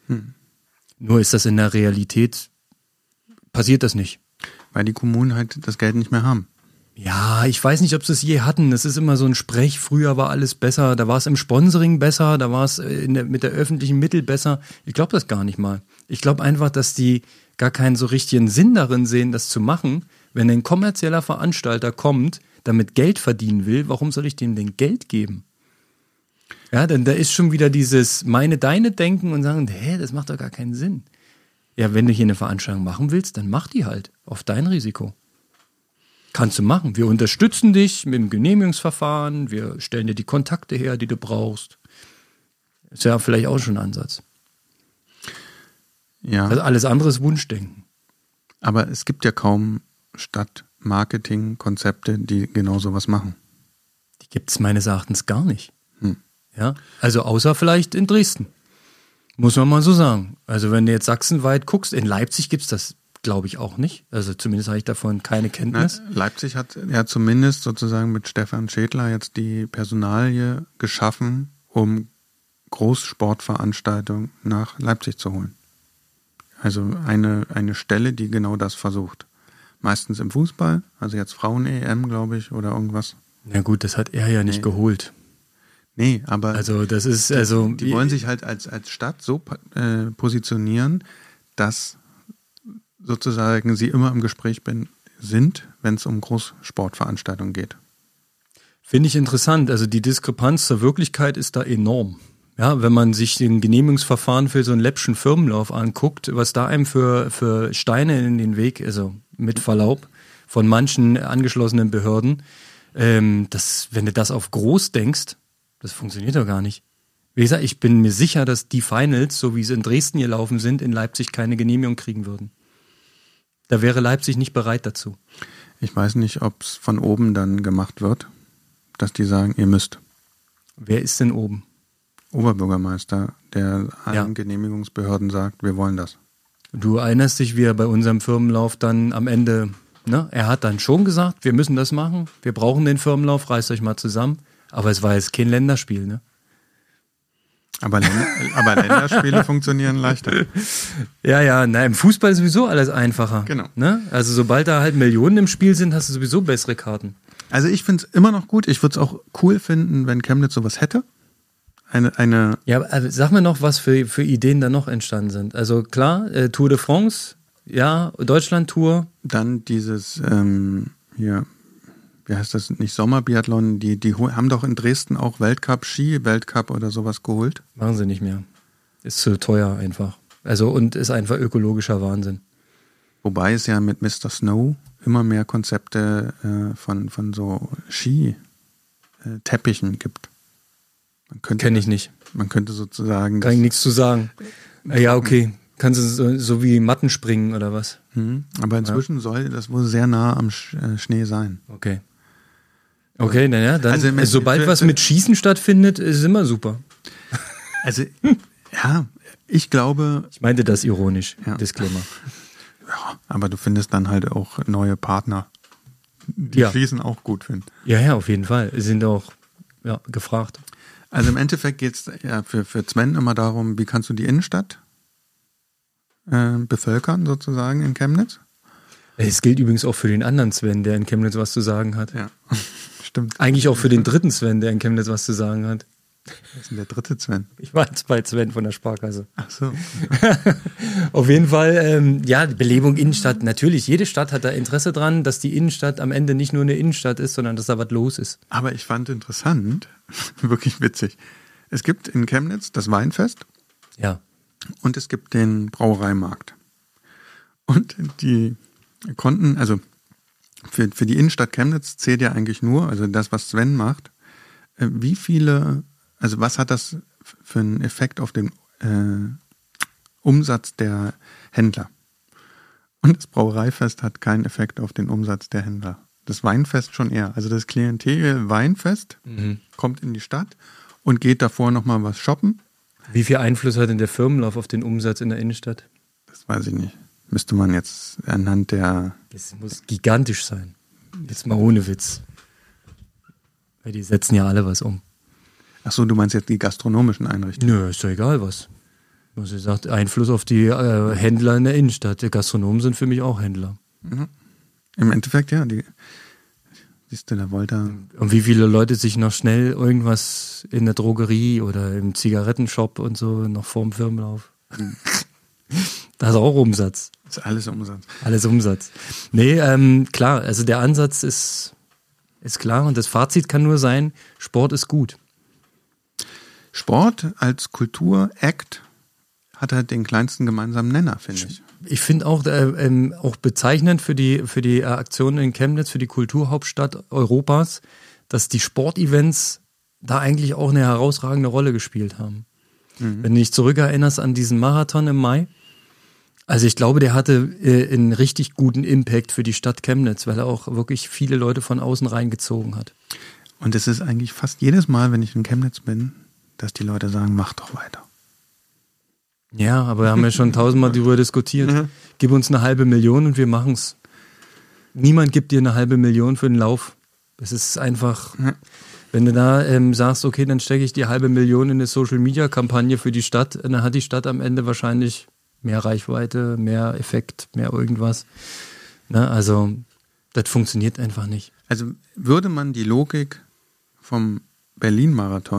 [SPEAKER 2] Nur ist das in der Realität, passiert das nicht.
[SPEAKER 3] Weil die Kommunen halt das Geld nicht mehr haben.
[SPEAKER 2] Ja, ich weiß nicht, ob sie es je hatten. Das ist immer so ein Sprech. Früher war alles besser. Da war es im Sponsoring besser. Da war es mit der öffentlichen Mittel besser. Ich glaube das gar nicht mal. Ich glaube einfach, dass die gar keinen so richtigen Sinn darin sehen, das zu machen. Wenn ein kommerzieller Veranstalter kommt, damit Geld verdienen will, warum soll ich dem denn Geld geben? Ja, denn da ist schon wieder dieses deine Denken und sagen, das macht doch gar keinen Sinn. Ja, wenn du hier eine Veranstaltung machen willst, dann mach die halt auf dein Risiko. Kannst du machen. Wir unterstützen dich mit dem Genehmigungsverfahren, wir stellen dir die Kontakte her, die du brauchst. Ist ja vielleicht auch schon ein Ansatz.
[SPEAKER 3] Ja.
[SPEAKER 2] Also alles andere ist Wunschdenken.
[SPEAKER 3] Aber es gibt ja kaum Stadtmarketing-Konzepte, die genau sowas machen.
[SPEAKER 2] Die gibt es meines Erachtens gar nicht. Ja? Also außer vielleicht in Dresden. Muss man mal so sagen. Also wenn du jetzt sachsenweit guckst, in Leipzig gibt es das, glaube ich, auch nicht. Also zumindest habe ich davon keine Kenntnis.
[SPEAKER 3] Leipzig hat ja zumindest sozusagen mit Stefan Schädler jetzt die Personalie geschaffen, um Großsportveranstaltungen nach Leipzig zu holen. Also eine Stelle, die genau das versucht. Meistens im Fußball, also jetzt Frauen-EM, glaube ich, oder irgendwas.
[SPEAKER 2] Na gut, das hat er ja nicht geholt.
[SPEAKER 3] Nee, aber
[SPEAKER 2] also das ist also
[SPEAKER 3] die wollen sich halt als Stadt so positionieren, dass sozusagen sie immer im Gespräch sind, wenn es um Großsportveranstaltungen geht.
[SPEAKER 2] Finde ich interessant. Also die Diskrepanz zur Wirklichkeit ist da enorm. Ja, wenn man sich den Genehmigungsverfahren für so einen Läppschen Firmenlauf anguckt, was da einem für Steine in den Weg, also mit Verlaub, von manchen angeschlossenen Behörden, wenn du das auf groß denkst, das funktioniert doch gar nicht. Wie gesagt, ich bin mir sicher, dass die Finals, so wie sie in Dresden gelaufen sind, in Leipzig keine Genehmigung kriegen würden. Da wäre Leipzig nicht bereit dazu.
[SPEAKER 3] Ich weiß nicht, ob es von oben dann gemacht wird, dass die sagen, ihr müsst.
[SPEAKER 2] Wer ist denn oben?
[SPEAKER 3] Oberbürgermeister, der allen Genehmigungsbehörden sagt, wir wollen das.
[SPEAKER 2] Du erinnerst dich, wie er bei unserem Firmenlauf dann am Ende, ne, er hat dann schon gesagt, wir müssen das machen, wir brauchen den Firmenlauf, reißt euch mal zusammen. Aber es war jetzt kein Länderspiel, ne?
[SPEAKER 3] Aber Länderspiele funktionieren leichter.
[SPEAKER 2] Ja, im Fußball ist sowieso alles einfacher.
[SPEAKER 3] Genau.
[SPEAKER 2] Ne? Also sobald da halt Millionen im Spiel sind, hast du sowieso bessere Karten.
[SPEAKER 3] Also ich finde es immer noch gut. Ich würde es auch cool finden, wenn Chemnitz sowas hätte.
[SPEAKER 2] Ja, also sag mir noch, was für Ideen da noch entstanden sind. Also klar, Tour de France, ja, Deutschland-Tour.
[SPEAKER 3] Dann dieses, wie heißt das, nicht Sommerbiathlon, die haben doch in Dresden auch Ski-Weltcup oder sowas geholt.
[SPEAKER 2] Machen sie nicht mehr. Ist zu teuer einfach. Also und ist einfach ökologischer Wahnsinn.
[SPEAKER 3] Wobei es ja mit Mr. Snow immer mehr Konzepte von so Ski-Teppichen gibt.
[SPEAKER 2] Kenne ich nicht.
[SPEAKER 3] Man könnte sozusagen...
[SPEAKER 2] Kann ich nichts zu sagen. Ja, okay. Kannst du so wie Matten springen oder was?
[SPEAKER 3] Aber inzwischen soll das wohl sehr nah am Schnee sein.
[SPEAKER 2] Okay. Okay, naja, dann also sobald was mit Schießen stattfindet, ist es immer super.
[SPEAKER 3] Also, ja, ich glaube...
[SPEAKER 2] Ich meinte das ironisch, Disclaimer.
[SPEAKER 3] Ja, aber du findest dann halt auch neue Partner, die Schießen auch gut finden.
[SPEAKER 2] Ja, auf jeden Fall. Sie sind auch gefragt.
[SPEAKER 3] Also im Endeffekt geht es ja für Sven immer darum, wie kannst du die Innenstadt bevölkern sozusagen in Chemnitz?
[SPEAKER 2] Es gilt übrigens auch für den anderen Sven, der in Chemnitz was zu sagen hat.
[SPEAKER 3] Ja, stimmt.
[SPEAKER 2] Eigentlich auch für den dritten Sven, der in Chemnitz was zu sagen hat.
[SPEAKER 3] Wer ist denn der dritte Sven?
[SPEAKER 2] Ich war jetzt bei Sven von der Sparkasse.
[SPEAKER 3] Ach so.
[SPEAKER 2] Auf jeden Fall, die Belebung Innenstadt. Natürlich, jede Stadt hat da Interesse dran, dass die Innenstadt am Ende nicht nur eine Innenstadt ist, sondern dass da was los ist.
[SPEAKER 3] Aber ich fand interessant, wirklich witzig. Es gibt in Chemnitz das Weinfest.
[SPEAKER 2] Ja.
[SPEAKER 3] Und es gibt den Brauereimarkt. Und die konnten, also für die Innenstadt Chemnitz zählt ja eigentlich nur, also das, was Sven macht, wie viele, also was hat das für einen Effekt auf den Umsatz der Händler? Und das Brauereifest hat keinen Effekt auf den Umsatz der Händler. Das Weinfest schon eher. Also das Klientel Weinfest kommt in die Stadt und geht davor nochmal was shoppen.
[SPEAKER 2] Wie viel Einfluss hat denn der Firmenlauf auf den Umsatz in der Innenstadt?
[SPEAKER 3] Das weiß ich nicht. Müsste man jetzt anhand der...
[SPEAKER 2] Das muss gigantisch sein. Jetzt mal ohne Witz. Weil die setzen ja alle was um.
[SPEAKER 3] Ach so, du meinst jetzt die gastronomischen Einrichtungen?
[SPEAKER 2] Nö, ist doch egal was. Was ihr sagt, Einfluss auf die Händler in der Innenstadt. Die Gastronomen sind für mich auch Händler.
[SPEAKER 3] Mhm. Im Endeffekt, ja. Siehst du, da wollte er...
[SPEAKER 2] Und wie viele Leute sich noch schnell irgendwas in der Drogerie oder im Zigarettenshop und so noch vorm Firmenlauf. Das ist auch Umsatz.
[SPEAKER 3] Das ist alles Umsatz.
[SPEAKER 2] Alles Umsatz. Nee, klar, also der Ansatz ist klar und das Fazit kann nur sein, Sport ist gut.
[SPEAKER 3] Sport als Kultur-Act hat halt den kleinsten gemeinsamen Nenner, finde ich.
[SPEAKER 2] Ich finde auch bezeichnend für die Aktionen in Chemnitz, für die Kulturhauptstadt Europas, dass die Sportevents da eigentlich auch eine herausragende Rolle gespielt haben. Mhm. Wenn du dich zurückerinnerst an diesen Marathon im Mai, also ich glaube, der hatte einen richtig guten Impact für die Stadt Chemnitz, weil er auch wirklich viele Leute von außen reingezogen hat.
[SPEAKER 3] Und es ist eigentlich fast jedes Mal, wenn ich in Chemnitz bin, dass die Leute sagen, mach doch weiter.
[SPEAKER 2] Ja, aber wir haben ja schon 1000-mal darüber diskutiert. Mhm. Gib uns 500.000 und wir machen's. Niemand gibt dir 500.000 für den Lauf. Es ist einfach, wenn du da sagst, okay, dann stecke ich die 500.000 in eine Social-Media-Kampagne für die Stadt, dann hat die Stadt am Ende wahrscheinlich mehr Reichweite, mehr Effekt, mehr irgendwas. Na, also, das funktioniert einfach nicht.
[SPEAKER 3] Also würde man die Logik vom Berlin-Marathon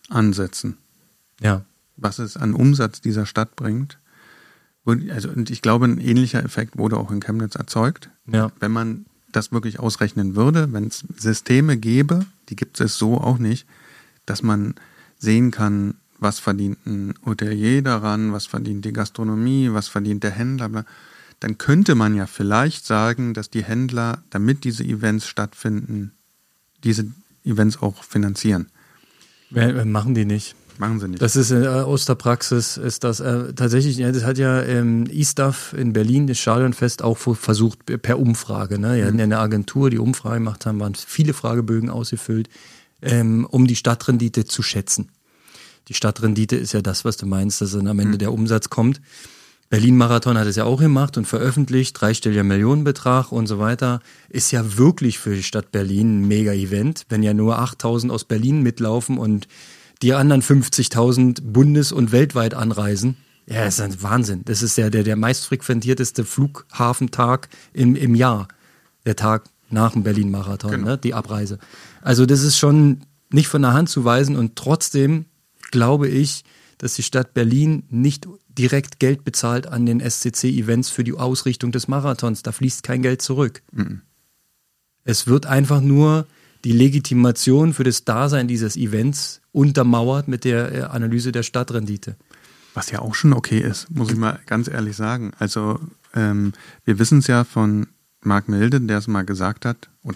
[SPEAKER 3] ansetzen.
[SPEAKER 2] Ja.
[SPEAKER 3] Was es an Umsatz dieser Stadt bringt. Also, und ich glaube, ein ähnlicher Effekt wurde auch in Chemnitz erzeugt.
[SPEAKER 2] Ja.
[SPEAKER 3] Wenn man das wirklich ausrechnen würde, wenn es Systeme gäbe, die gibt es so auch nicht, dass man sehen kann, was verdient ein Hotelier daran, was verdient die Gastronomie, was verdient der Händler, dann könnte man ja vielleicht sagen, dass die Händler, damit diese Events stattfinden, diese Events auch finanzieren.
[SPEAKER 2] Machen die nicht.
[SPEAKER 3] Machen sie nicht.
[SPEAKER 2] Das ist aus der Praxis, ist das tatsächlich, das hat ja ISTAF in Berlin, das Stadionfest, auch versucht per Umfrage. Ne? Die hatten ja eine Agentur, die Umfrage gemacht haben, waren viele Fragebögen ausgefüllt, um die Stadtrendite zu schätzen. Die Stadtrendite ist ja das, was du meinst, dass dann am Ende der Umsatz kommt. Berlin-Marathon hat es ja auch gemacht und veröffentlicht, dreistelliger Millionenbetrag und so weiter. Ist ja wirklich für die Stadt Berlin ein Mega-Event, wenn ja nur 8.000 aus Berlin mitlaufen und die anderen 50.000 bundes- und weltweit anreisen. Ja, das ist ein Wahnsinn. Das ist ja der meistfrequentierteste Flughafentag im Jahr. Der Tag nach dem Berlin-Marathon, genau. Ne? Die Abreise. Also das ist schon nicht von der Hand zu weisen und trotzdem glaube ich, dass die Stadt Berlin nicht direkt Geld bezahlt an den SCC-Events für die Ausrichtung des Marathons. Da fließt kein Geld zurück. Mhm. Es wird einfach nur die Legitimation für das Dasein dieses Events untermauert mit der Analyse der Stadtrendite.
[SPEAKER 3] Was ja auch schon okay ist, muss ich mal ganz ehrlich sagen. Also wir wissen es ja von Marc Milde, der es mal gesagt hat, oder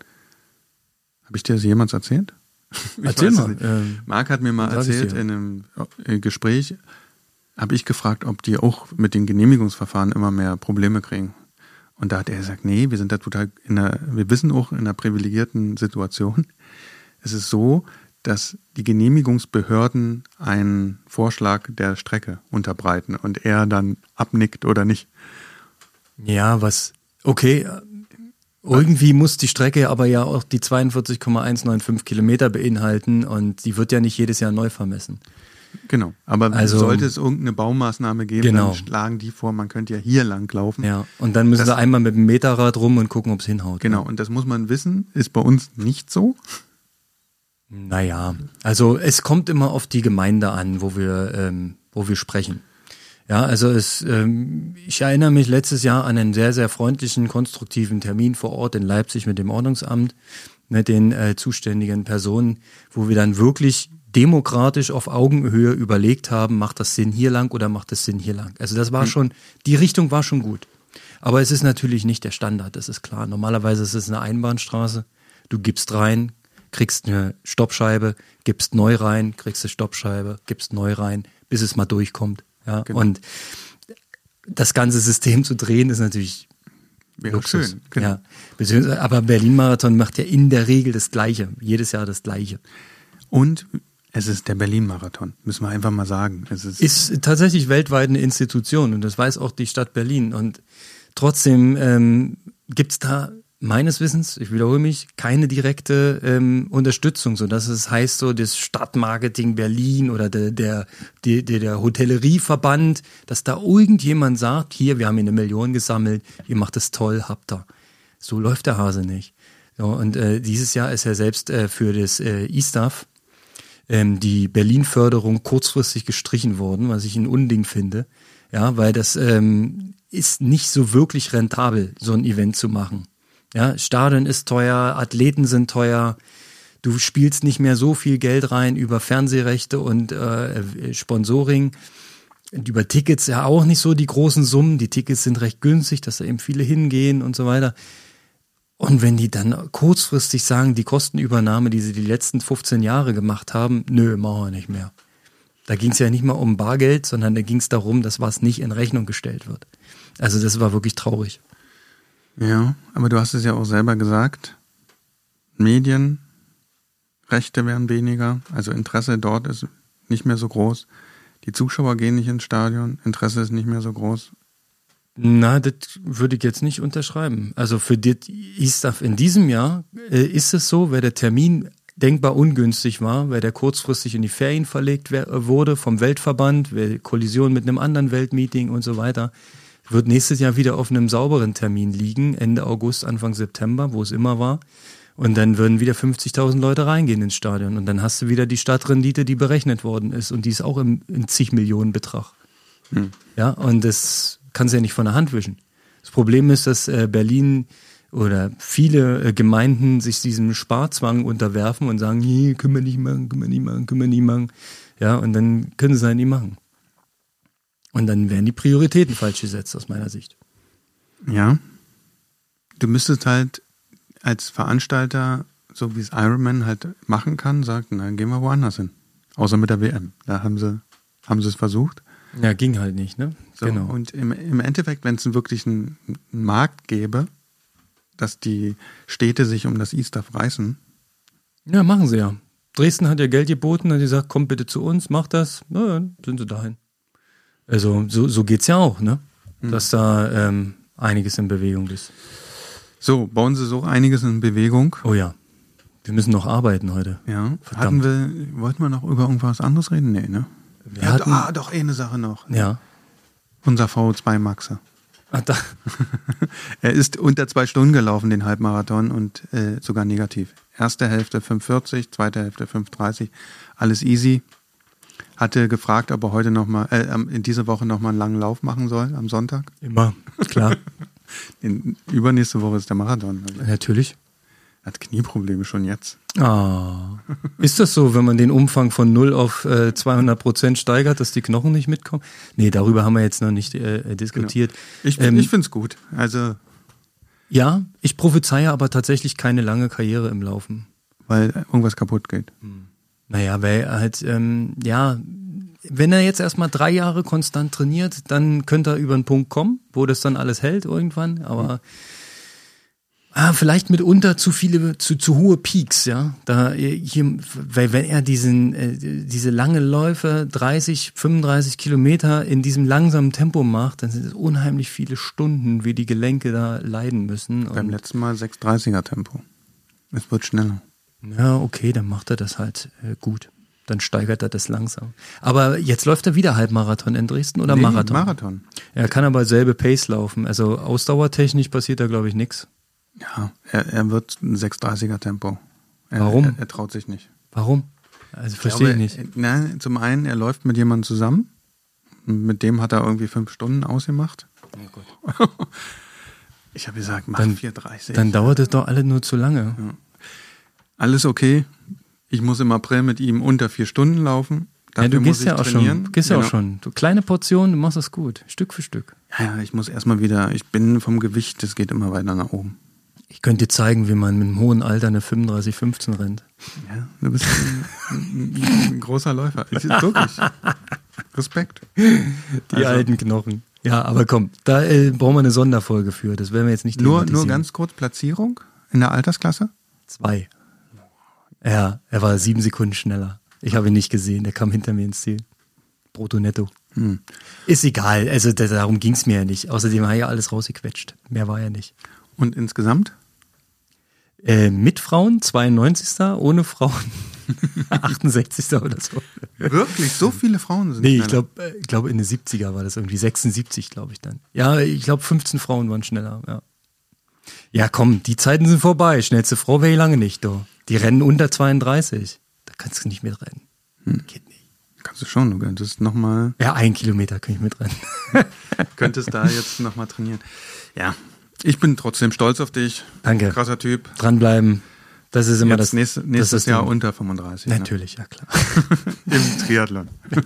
[SPEAKER 3] habe ich dir das jemals erzählt?
[SPEAKER 2] Erzähl mal.
[SPEAKER 3] Marc hat mir mal erzählt, in einem Gespräch habe ich gefragt, ob die auch mit den Genehmigungsverfahren immer mehr Probleme kriegen. Und da hat er gesagt, nee, wir sind da total wir wissen auch in einer privilegierten Situation. Es ist so, dass die Genehmigungsbehörden einen Vorschlag der Strecke unterbreiten und er dann abnickt oder nicht.
[SPEAKER 2] Ja, okay. Irgendwie muss die Strecke aber ja auch die 42,195 Kilometer beinhalten und die wird ja nicht jedes Jahr neu vermessen.
[SPEAKER 3] Genau, aber sollte es irgendeine Baumaßnahme geben, dann schlagen die vor, man könnte ja hier lang laufen.
[SPEAKER 2] Ja, und dann müssen sie einmal mit dem Meterrad rum und gucken, ob es hinhaut.
[SPEAKER 3] Genau, und das muss man wissen, ist bei uns nicht so.
[SPEAKER 2] Naja, also es kommt immer auf die Gemeinde an, wo wir sprechen. Ja, also ich erinnere mich letztes Jahr an einen sehr, sehr freundlichen, konstruktiven Termin vor Ort in Leipzig mit dem Ordnungsamt, mit den zuständigen Personen, wo wir dann wirklich demokratisch auf Augenhöhe überlegt haben, macht das Sinn hier lang oder macht das Sinn hier lang? Also das war schon, die Richtung war schon gut. Aber es ist natürlich nicht der Standard, das ist klar. Normalerweise ist es eine Einbahnstraße, du gibst rein, kriegst eine Stoppscheibe, gibst neu rein, kriegst eine Stoppscheibe, gibst neu rein, bis es mal durchkommt. Ja, genau. Und das ganze System zu drehen ist natürlich Luxus.
[SPEAKER 3] Schön, genau.
[SPEAKER 2] Ja, aber Berlin-Marathon macht ja in der Regel das Gleiche, jedes Jahr das Gleiche.
[SPEAKER 3] Und es ist der Berlin-Marathon, müssen wir einfach mal sagen. Es
[SPEAKER 2] ist tatsächlich weltweit eine Institution und das weiß auch die Stadt Berlin. Und trotzdem gibt es da meines Wissens, ich wiederhole mich, keine direkte Unterstützung, sodass es heißt, so das Stadtmarketing Berlin oder der Hotellerieverband, dass da irgendjemand sagt, hier, wir haben hier 1 Million gesammelt, ihr macht das toll, habt ihr. So läuft der Hase nicht. So, und dieses Jahr ist ja selbst für das ISTAF die Berlin-Förderung kurzfristig gestrichen worden, was ich ein Unding finde. Ja, weil das ist nicht so wirklich rentabel, so ein Event zu machen. Ja, Stadion ist teuer, Athleten sind teuer, du spielst nicht mehr so viel Geld rein über Fernsehrechte und Sponsoring, und über Tickets ja auch nicht so die großen Summen, die Tickets sind recht günstig, dass da eben viele hingehen und so weiter. Und wenn die dann kurzfristig sagen, die Kostenübernahme, die sie die letzten 15 Jahre gemacht haben, nö, machen wir nicht mehr. Da ging es ja nicht mal um Bargeld, sondern da ging es darum, dass was nicht in Rechnung gestellt wird. Also das war wirklich traurig.
[SPEAKER 3] Ja, aber du hast es ja auch selber gesagt, Medien, Rechte werden weniger, also Interesse dort ist nicht mehr so groß. Die Zuschauer gehen nicht ins Stadion, Interesse ist nicht mehr so groß.
[SPEAKER 2] Na, das würde ich jetzt nicht unterschreiben. Also für das ISTAF in diesem Jahr ist es so, weil der Termin denkbar ungünstig war, weil der kurzfristig in die Ferien verlegt wurde vom Weltverband, weil Kollision mit einem anderen Weltmeeting und so weiter, wird nächstes Jahr wieder auf einem sauberen Termin liegen, Ende August, Anfang September, wo es immer war. Und dann würden wieder 50.000 Leute reingehen ins Stadion. Und dann hast du wieder die Stadtrendite, die berechnet worden ist. Und die ist auch im zig Millionen Betrag. Ja, und das kannst du ja nicht von der Hand wischen. Das Problem ist, dass Berlin oder viele Gemeinden sich diesem Sparzwang unterwerfen und sagen, nee, können wir nicht machen. Ja, und dann können sie es halt nicht machen. Und dann werden die Prioritäten falsch gesetzt, aus meiner Sicht.
[SPEAKER 3] Ja. Du müsstest halt als Veranstalter, so wie es Ironman halt machen kann, sagen, dann gehen wir woanders hin. Außer mit der WM. Da haben sie es versucht.
[SPEAKER 2] Ja, ging halt nicht, ne?
[SPEAKER 3] So,
[SPEAKER 2] genau.
[SPEAKER 3] Und im Endeffekt, wenn es wirklich einen Markt gäbe, dass die Städte sich um das E-Stuff reißen.
[SPEAKER 2] Ja, machen sie ja. Dresden hat ja Geld geboten, hat gesagt, kommt bitte zu uns, macht das. Na, dann sind sie dahin. Also so geht's ja auch, ne? Dass da einiges in Bewegung ist.
[SPEAKER 3] So, bauen sie so einiges in Bewegung.
[SPEAKER 2] Oh ja. Wir müssen noch arbeiten heute.
[SPEAKER 3] Ja.
[SPEAKER 2] Verdammt.
[SPEAKER 3] Wollten wir noch über irgendwas anderes reden? Nee, ne? Doch, eine Sache noch.
[SPEAKER 2] Ja.
[SPEAKER 3] Unser VO2 Maxe.
[SPEAKER 2] Ah, da.
[SPEAKER 3] Er ist unter 2 Stunden gelaufen, den Halbmarathon, und sogar negativ. Erste Hälfte 5,40, zweite Hälfte 5,30. Alles easy. Hatte gefragt, ob er heute in dieser Woche nochmal einen langen Lauf machen soll, am Sonntag.
[SPEAKER 2] Immer, klar.
[SPEAKER 3] Übernächste Woche ist der Marathon.
[SPEAKER 2] Natürlich.
[SPEAKER 3] Er hat Knieprobleme schon jetzt.
[SPEAKER 2] Ah. Ist das so, wenn man den Umfang von 0 auf 200% steigert, dass die Knochen nicht mitkommen? Nee, darüber haben wir jetzt noch nicht diskutiert.
[SPEAKER 3] Genau. Ich finde es gut. Also
[SPEAKER 2] ja, ich prophezeie aber tatsächlich keine lange Karriere im Laufen.
[SPEAKER 3] Weil irgendwas kaputt geht.
[SPEAKER 2] Naja, weil halt, wenn er jetzt erstmal 3 Jahre konstant trainiert, dann könnte er über einen Punkt kommen, wo das dann alles hält irgendwann, aber vielleicht mitunter zu hohe Peaks, ja. Weil wenn er diese lange Läufe, 30, 35 Kilometer in diesem langsamen Tempo macht, dann sind es unheimlich viele Stunden, wie die Gelenke da leiden müssen.
[SPEAKER 3] Beim letzten Mal 6,30er Tempo. Es wird schneller.
[SPEAKER 2] Ja, okay, dann macht er das halt gut. Dann steigert er das langsam. Aber jetzt läuft er wieder Halbmarathon in Dresden oder Marathon?
[SPEAKER 3] Marathon.
[SPEAKER 2] Er kann aber selbe Pace laufen. Also ausdauertechnisch passiert da, glaube ich, nichts.
[SPEAKER 3] Ja, er wird ein 6,30er Tempo.
[SPEAKER 2] Warum?
[SPEAKER 3] Er traut sich nicht.
[SPEAKER 2] Warum? Also verstehe ich nicht.
[SPEAKER 3] Nein, zum einen, er läuft mit jemandem zusammen. Mit dem hat er irgendwie 5 Stunden ausgemacht.
[SPEAKER 2] Oh Gott.
[SPEAKER 3] Ich habe gesagt, mach 4,30.
[SPEAKER 2] Dann dauert es doch alle nur zu lange.
[SPEAKER 3] Ja. Alles okay. Ich muss im April mit ihm unter 4 Stunden laufen.
[SPEAKER 2] Dafür du gehst ja auch schon. Du gehst ja auch schon. Du kleine Portionen, du machst das gut. Stück für Stück.
[SPEAKER 3] Ja, ich muss erstmal wieder, ich bin vom Gewicht, das geht immer weiter nach oben.
[SPEAKER 2] Ich könnte dir zeigen, wie man mit einem hohen Alter eine 35,15 rennt.
[SPEAKER 3] Ja, du bist ein großer Läufer. Ich, wirklich. Respekt.
[SPEAKER 2] Die alten Knochen. Ja, aber komm, da brauchen wir eine Sonderfolge für. Das werden wir jetzt nicht
[SPEAKER 3] nur ganz kurz Platzierung in der Altersklasse?
[SPEAKER 2] 2. Ja, er war 7 Sekunden schneller. Ich habe ihn nicht gesehen, der kam hinter mir ins Ziel. Brutto netto. Ist egal, also darum ging es mir ja nicht. Außerdem war ja alles rausgequetscht. Mehr war ja nicht.
[SPEAKER 3] Und insgesamt?
[SPEAKER 2] Mit Frauen 92. Ohne Frauen 68. oder so.
[SPEAKER 3] Wirklich? So viele Frauen sind?
[SPEAKER 2] Nee, ich glaube in den 70er war das irgendwie 76, glaube ich dann. Ja, ich glaube 15 Frauen waren schneller, ja. Ja, komm, die Zeiten sind vorbei. Schnellste Frau wäre ich lange nicht, doch. Die rennen unter 32. Da kannst du nicht mitrennen. Geht nicht.
[SPEAKER 3] Kannst du schon, du könntest nochmal...
[SPEAKER 2] Ja, 1 Kilometer kann ich mitrennen.
[SPEAKER 3] Könntest da jetzt nochmal trainieren. Ja, ich bin trotzdem stolz auf dich.
[SPEAKER 2] Danke.
[SPEAKER 3] Krasser Typ.
[SPEAKER 2] Dranbleiben. Das ist immer
[SPEAKER 3] jetzt
[SPEAKER 2] das
[SPEAKER 3] nächstes Jahr unter 35.
[SPEAKER 2] Natürlich, ne? Ja klar.
[SPEAKER 3] Im Triathlon.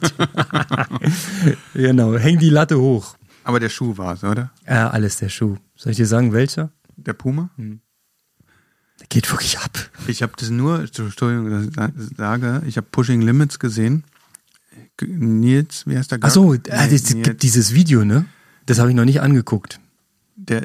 [SPEAKER 2] Genau, häng die Latte hoch.
[SPEAKER 3] Aber der Schuh war es, oder?
[SPEAKER 2] Ja, alles der Schuh. Soll ich dir sagen, welcher?
[SPEAKER 3] Der Puma?
[SPEAKER 2] Der geht wirklich ab.
[SPEAKER 3] Ich habe das nur, Entschuldigung, dass ich sage, ich habe Pushing Limits gesehen. Nils, wie heißt der?
[SPEAKER 2] Achso, es gibt dieses Video, ne? Das habe ich noch nicht angeguckt.
[SPEAKER 3] Der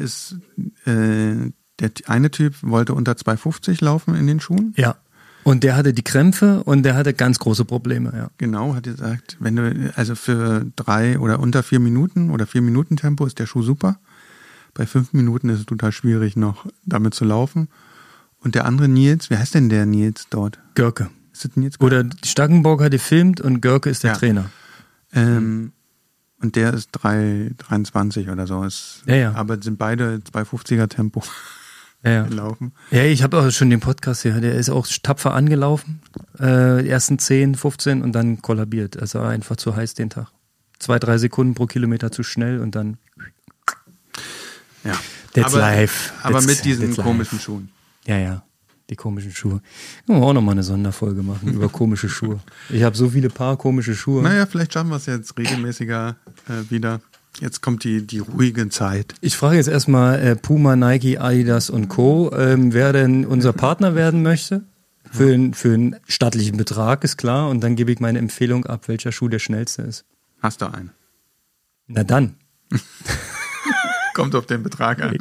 [SPEAKER 3] eine Typ wollte unter 2,50 laufen in den Schuhen.
[SPEAKER 2] Ja. Und der hatte die Krämpfe und der hatte ganz große Probleme, ja.
[SPEAKER 3] Genau, hat gesagt, wenn du, also für 3 oder unter 4 Minuten oder 4 Minuten Tempo ist der Schuh super. Bei 5 Minuten ist es total schwierig, noch damit zu laufen. Und der andere Nils, wie heißt denn der Nils dort?
[SPEAKER 2] Görke.
[SPEAKER 3] Ist das Nils Görke?
[SPEAKER 2] Oder Stackenborg hat gefilmt und Görke ist der Trainer.
[SPEAKER 3] Und der ist 3,23 oder so. Ja. Aber sind beide 2,50er Tempo. laufen.
[SPEAKER 2] Ja, ich habe auch schon den Podcast hier, der ist auch tapfer angelaufen, ersten 10, 15 und dann kollabiert. Also einfach zu heiß den Tag. 2-3 Sekunden pro Kilometer zu schnell und dann
[SPEAKER 3] Ja.
[SPEAKER 2] That's life.
[SPEAKER 3] Aber mit diesen komischen Schuhen.
[SPEAKER 2] Ja, die komischen Schuhe. Können wir auch nochmal eine Sonderfolge machen über komische Schuhe. Ich habe so viele Paar komische Schuhe.
[SPEAKER 3] Naja, vielleicht schaffen wir es jetzt regelmäßiger wieder. Jetzt kommt die ruhige Zeit.
[SPEAKER 2] Ich frage jetzt erstmal Puma, Nike, Adidas und Co., wer denn unser Partner werden möchte. Für einen stattlichen Betrag, ist klar. Und dann gebe ich meine Empfehlung ab, welcher Schuh der schnellste ist.
[SPEAKER 3] Hast du einen?
[SPEAKER 2] Na dann.
[SPEAKER 3] Kommt auf den Betrag an.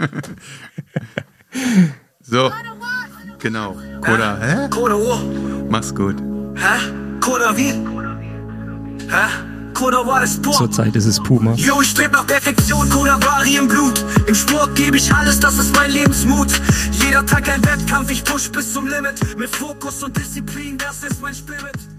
[SPEAKER 3] So, genau. Koda, hä?
[SPEAKER 1] Koda Uhr.
[SPEAKER 3] Mach's gut.
[SPEAKER 1] Hä? Koda wie? Hä? Koda war das Sport.
[SPEAKER 2] Zurzeit ist es Puma.
[SPEAKER 1] Yo, ich streb nach Perfektion, Koda Vari im Blut. Im Sport gebe ich alles, das ist mein Lebensmut. Jeder Tag ein Wettkampf, ich push bis zum Limit. Mit Fokus und Disziplin, das ist mein Spirit.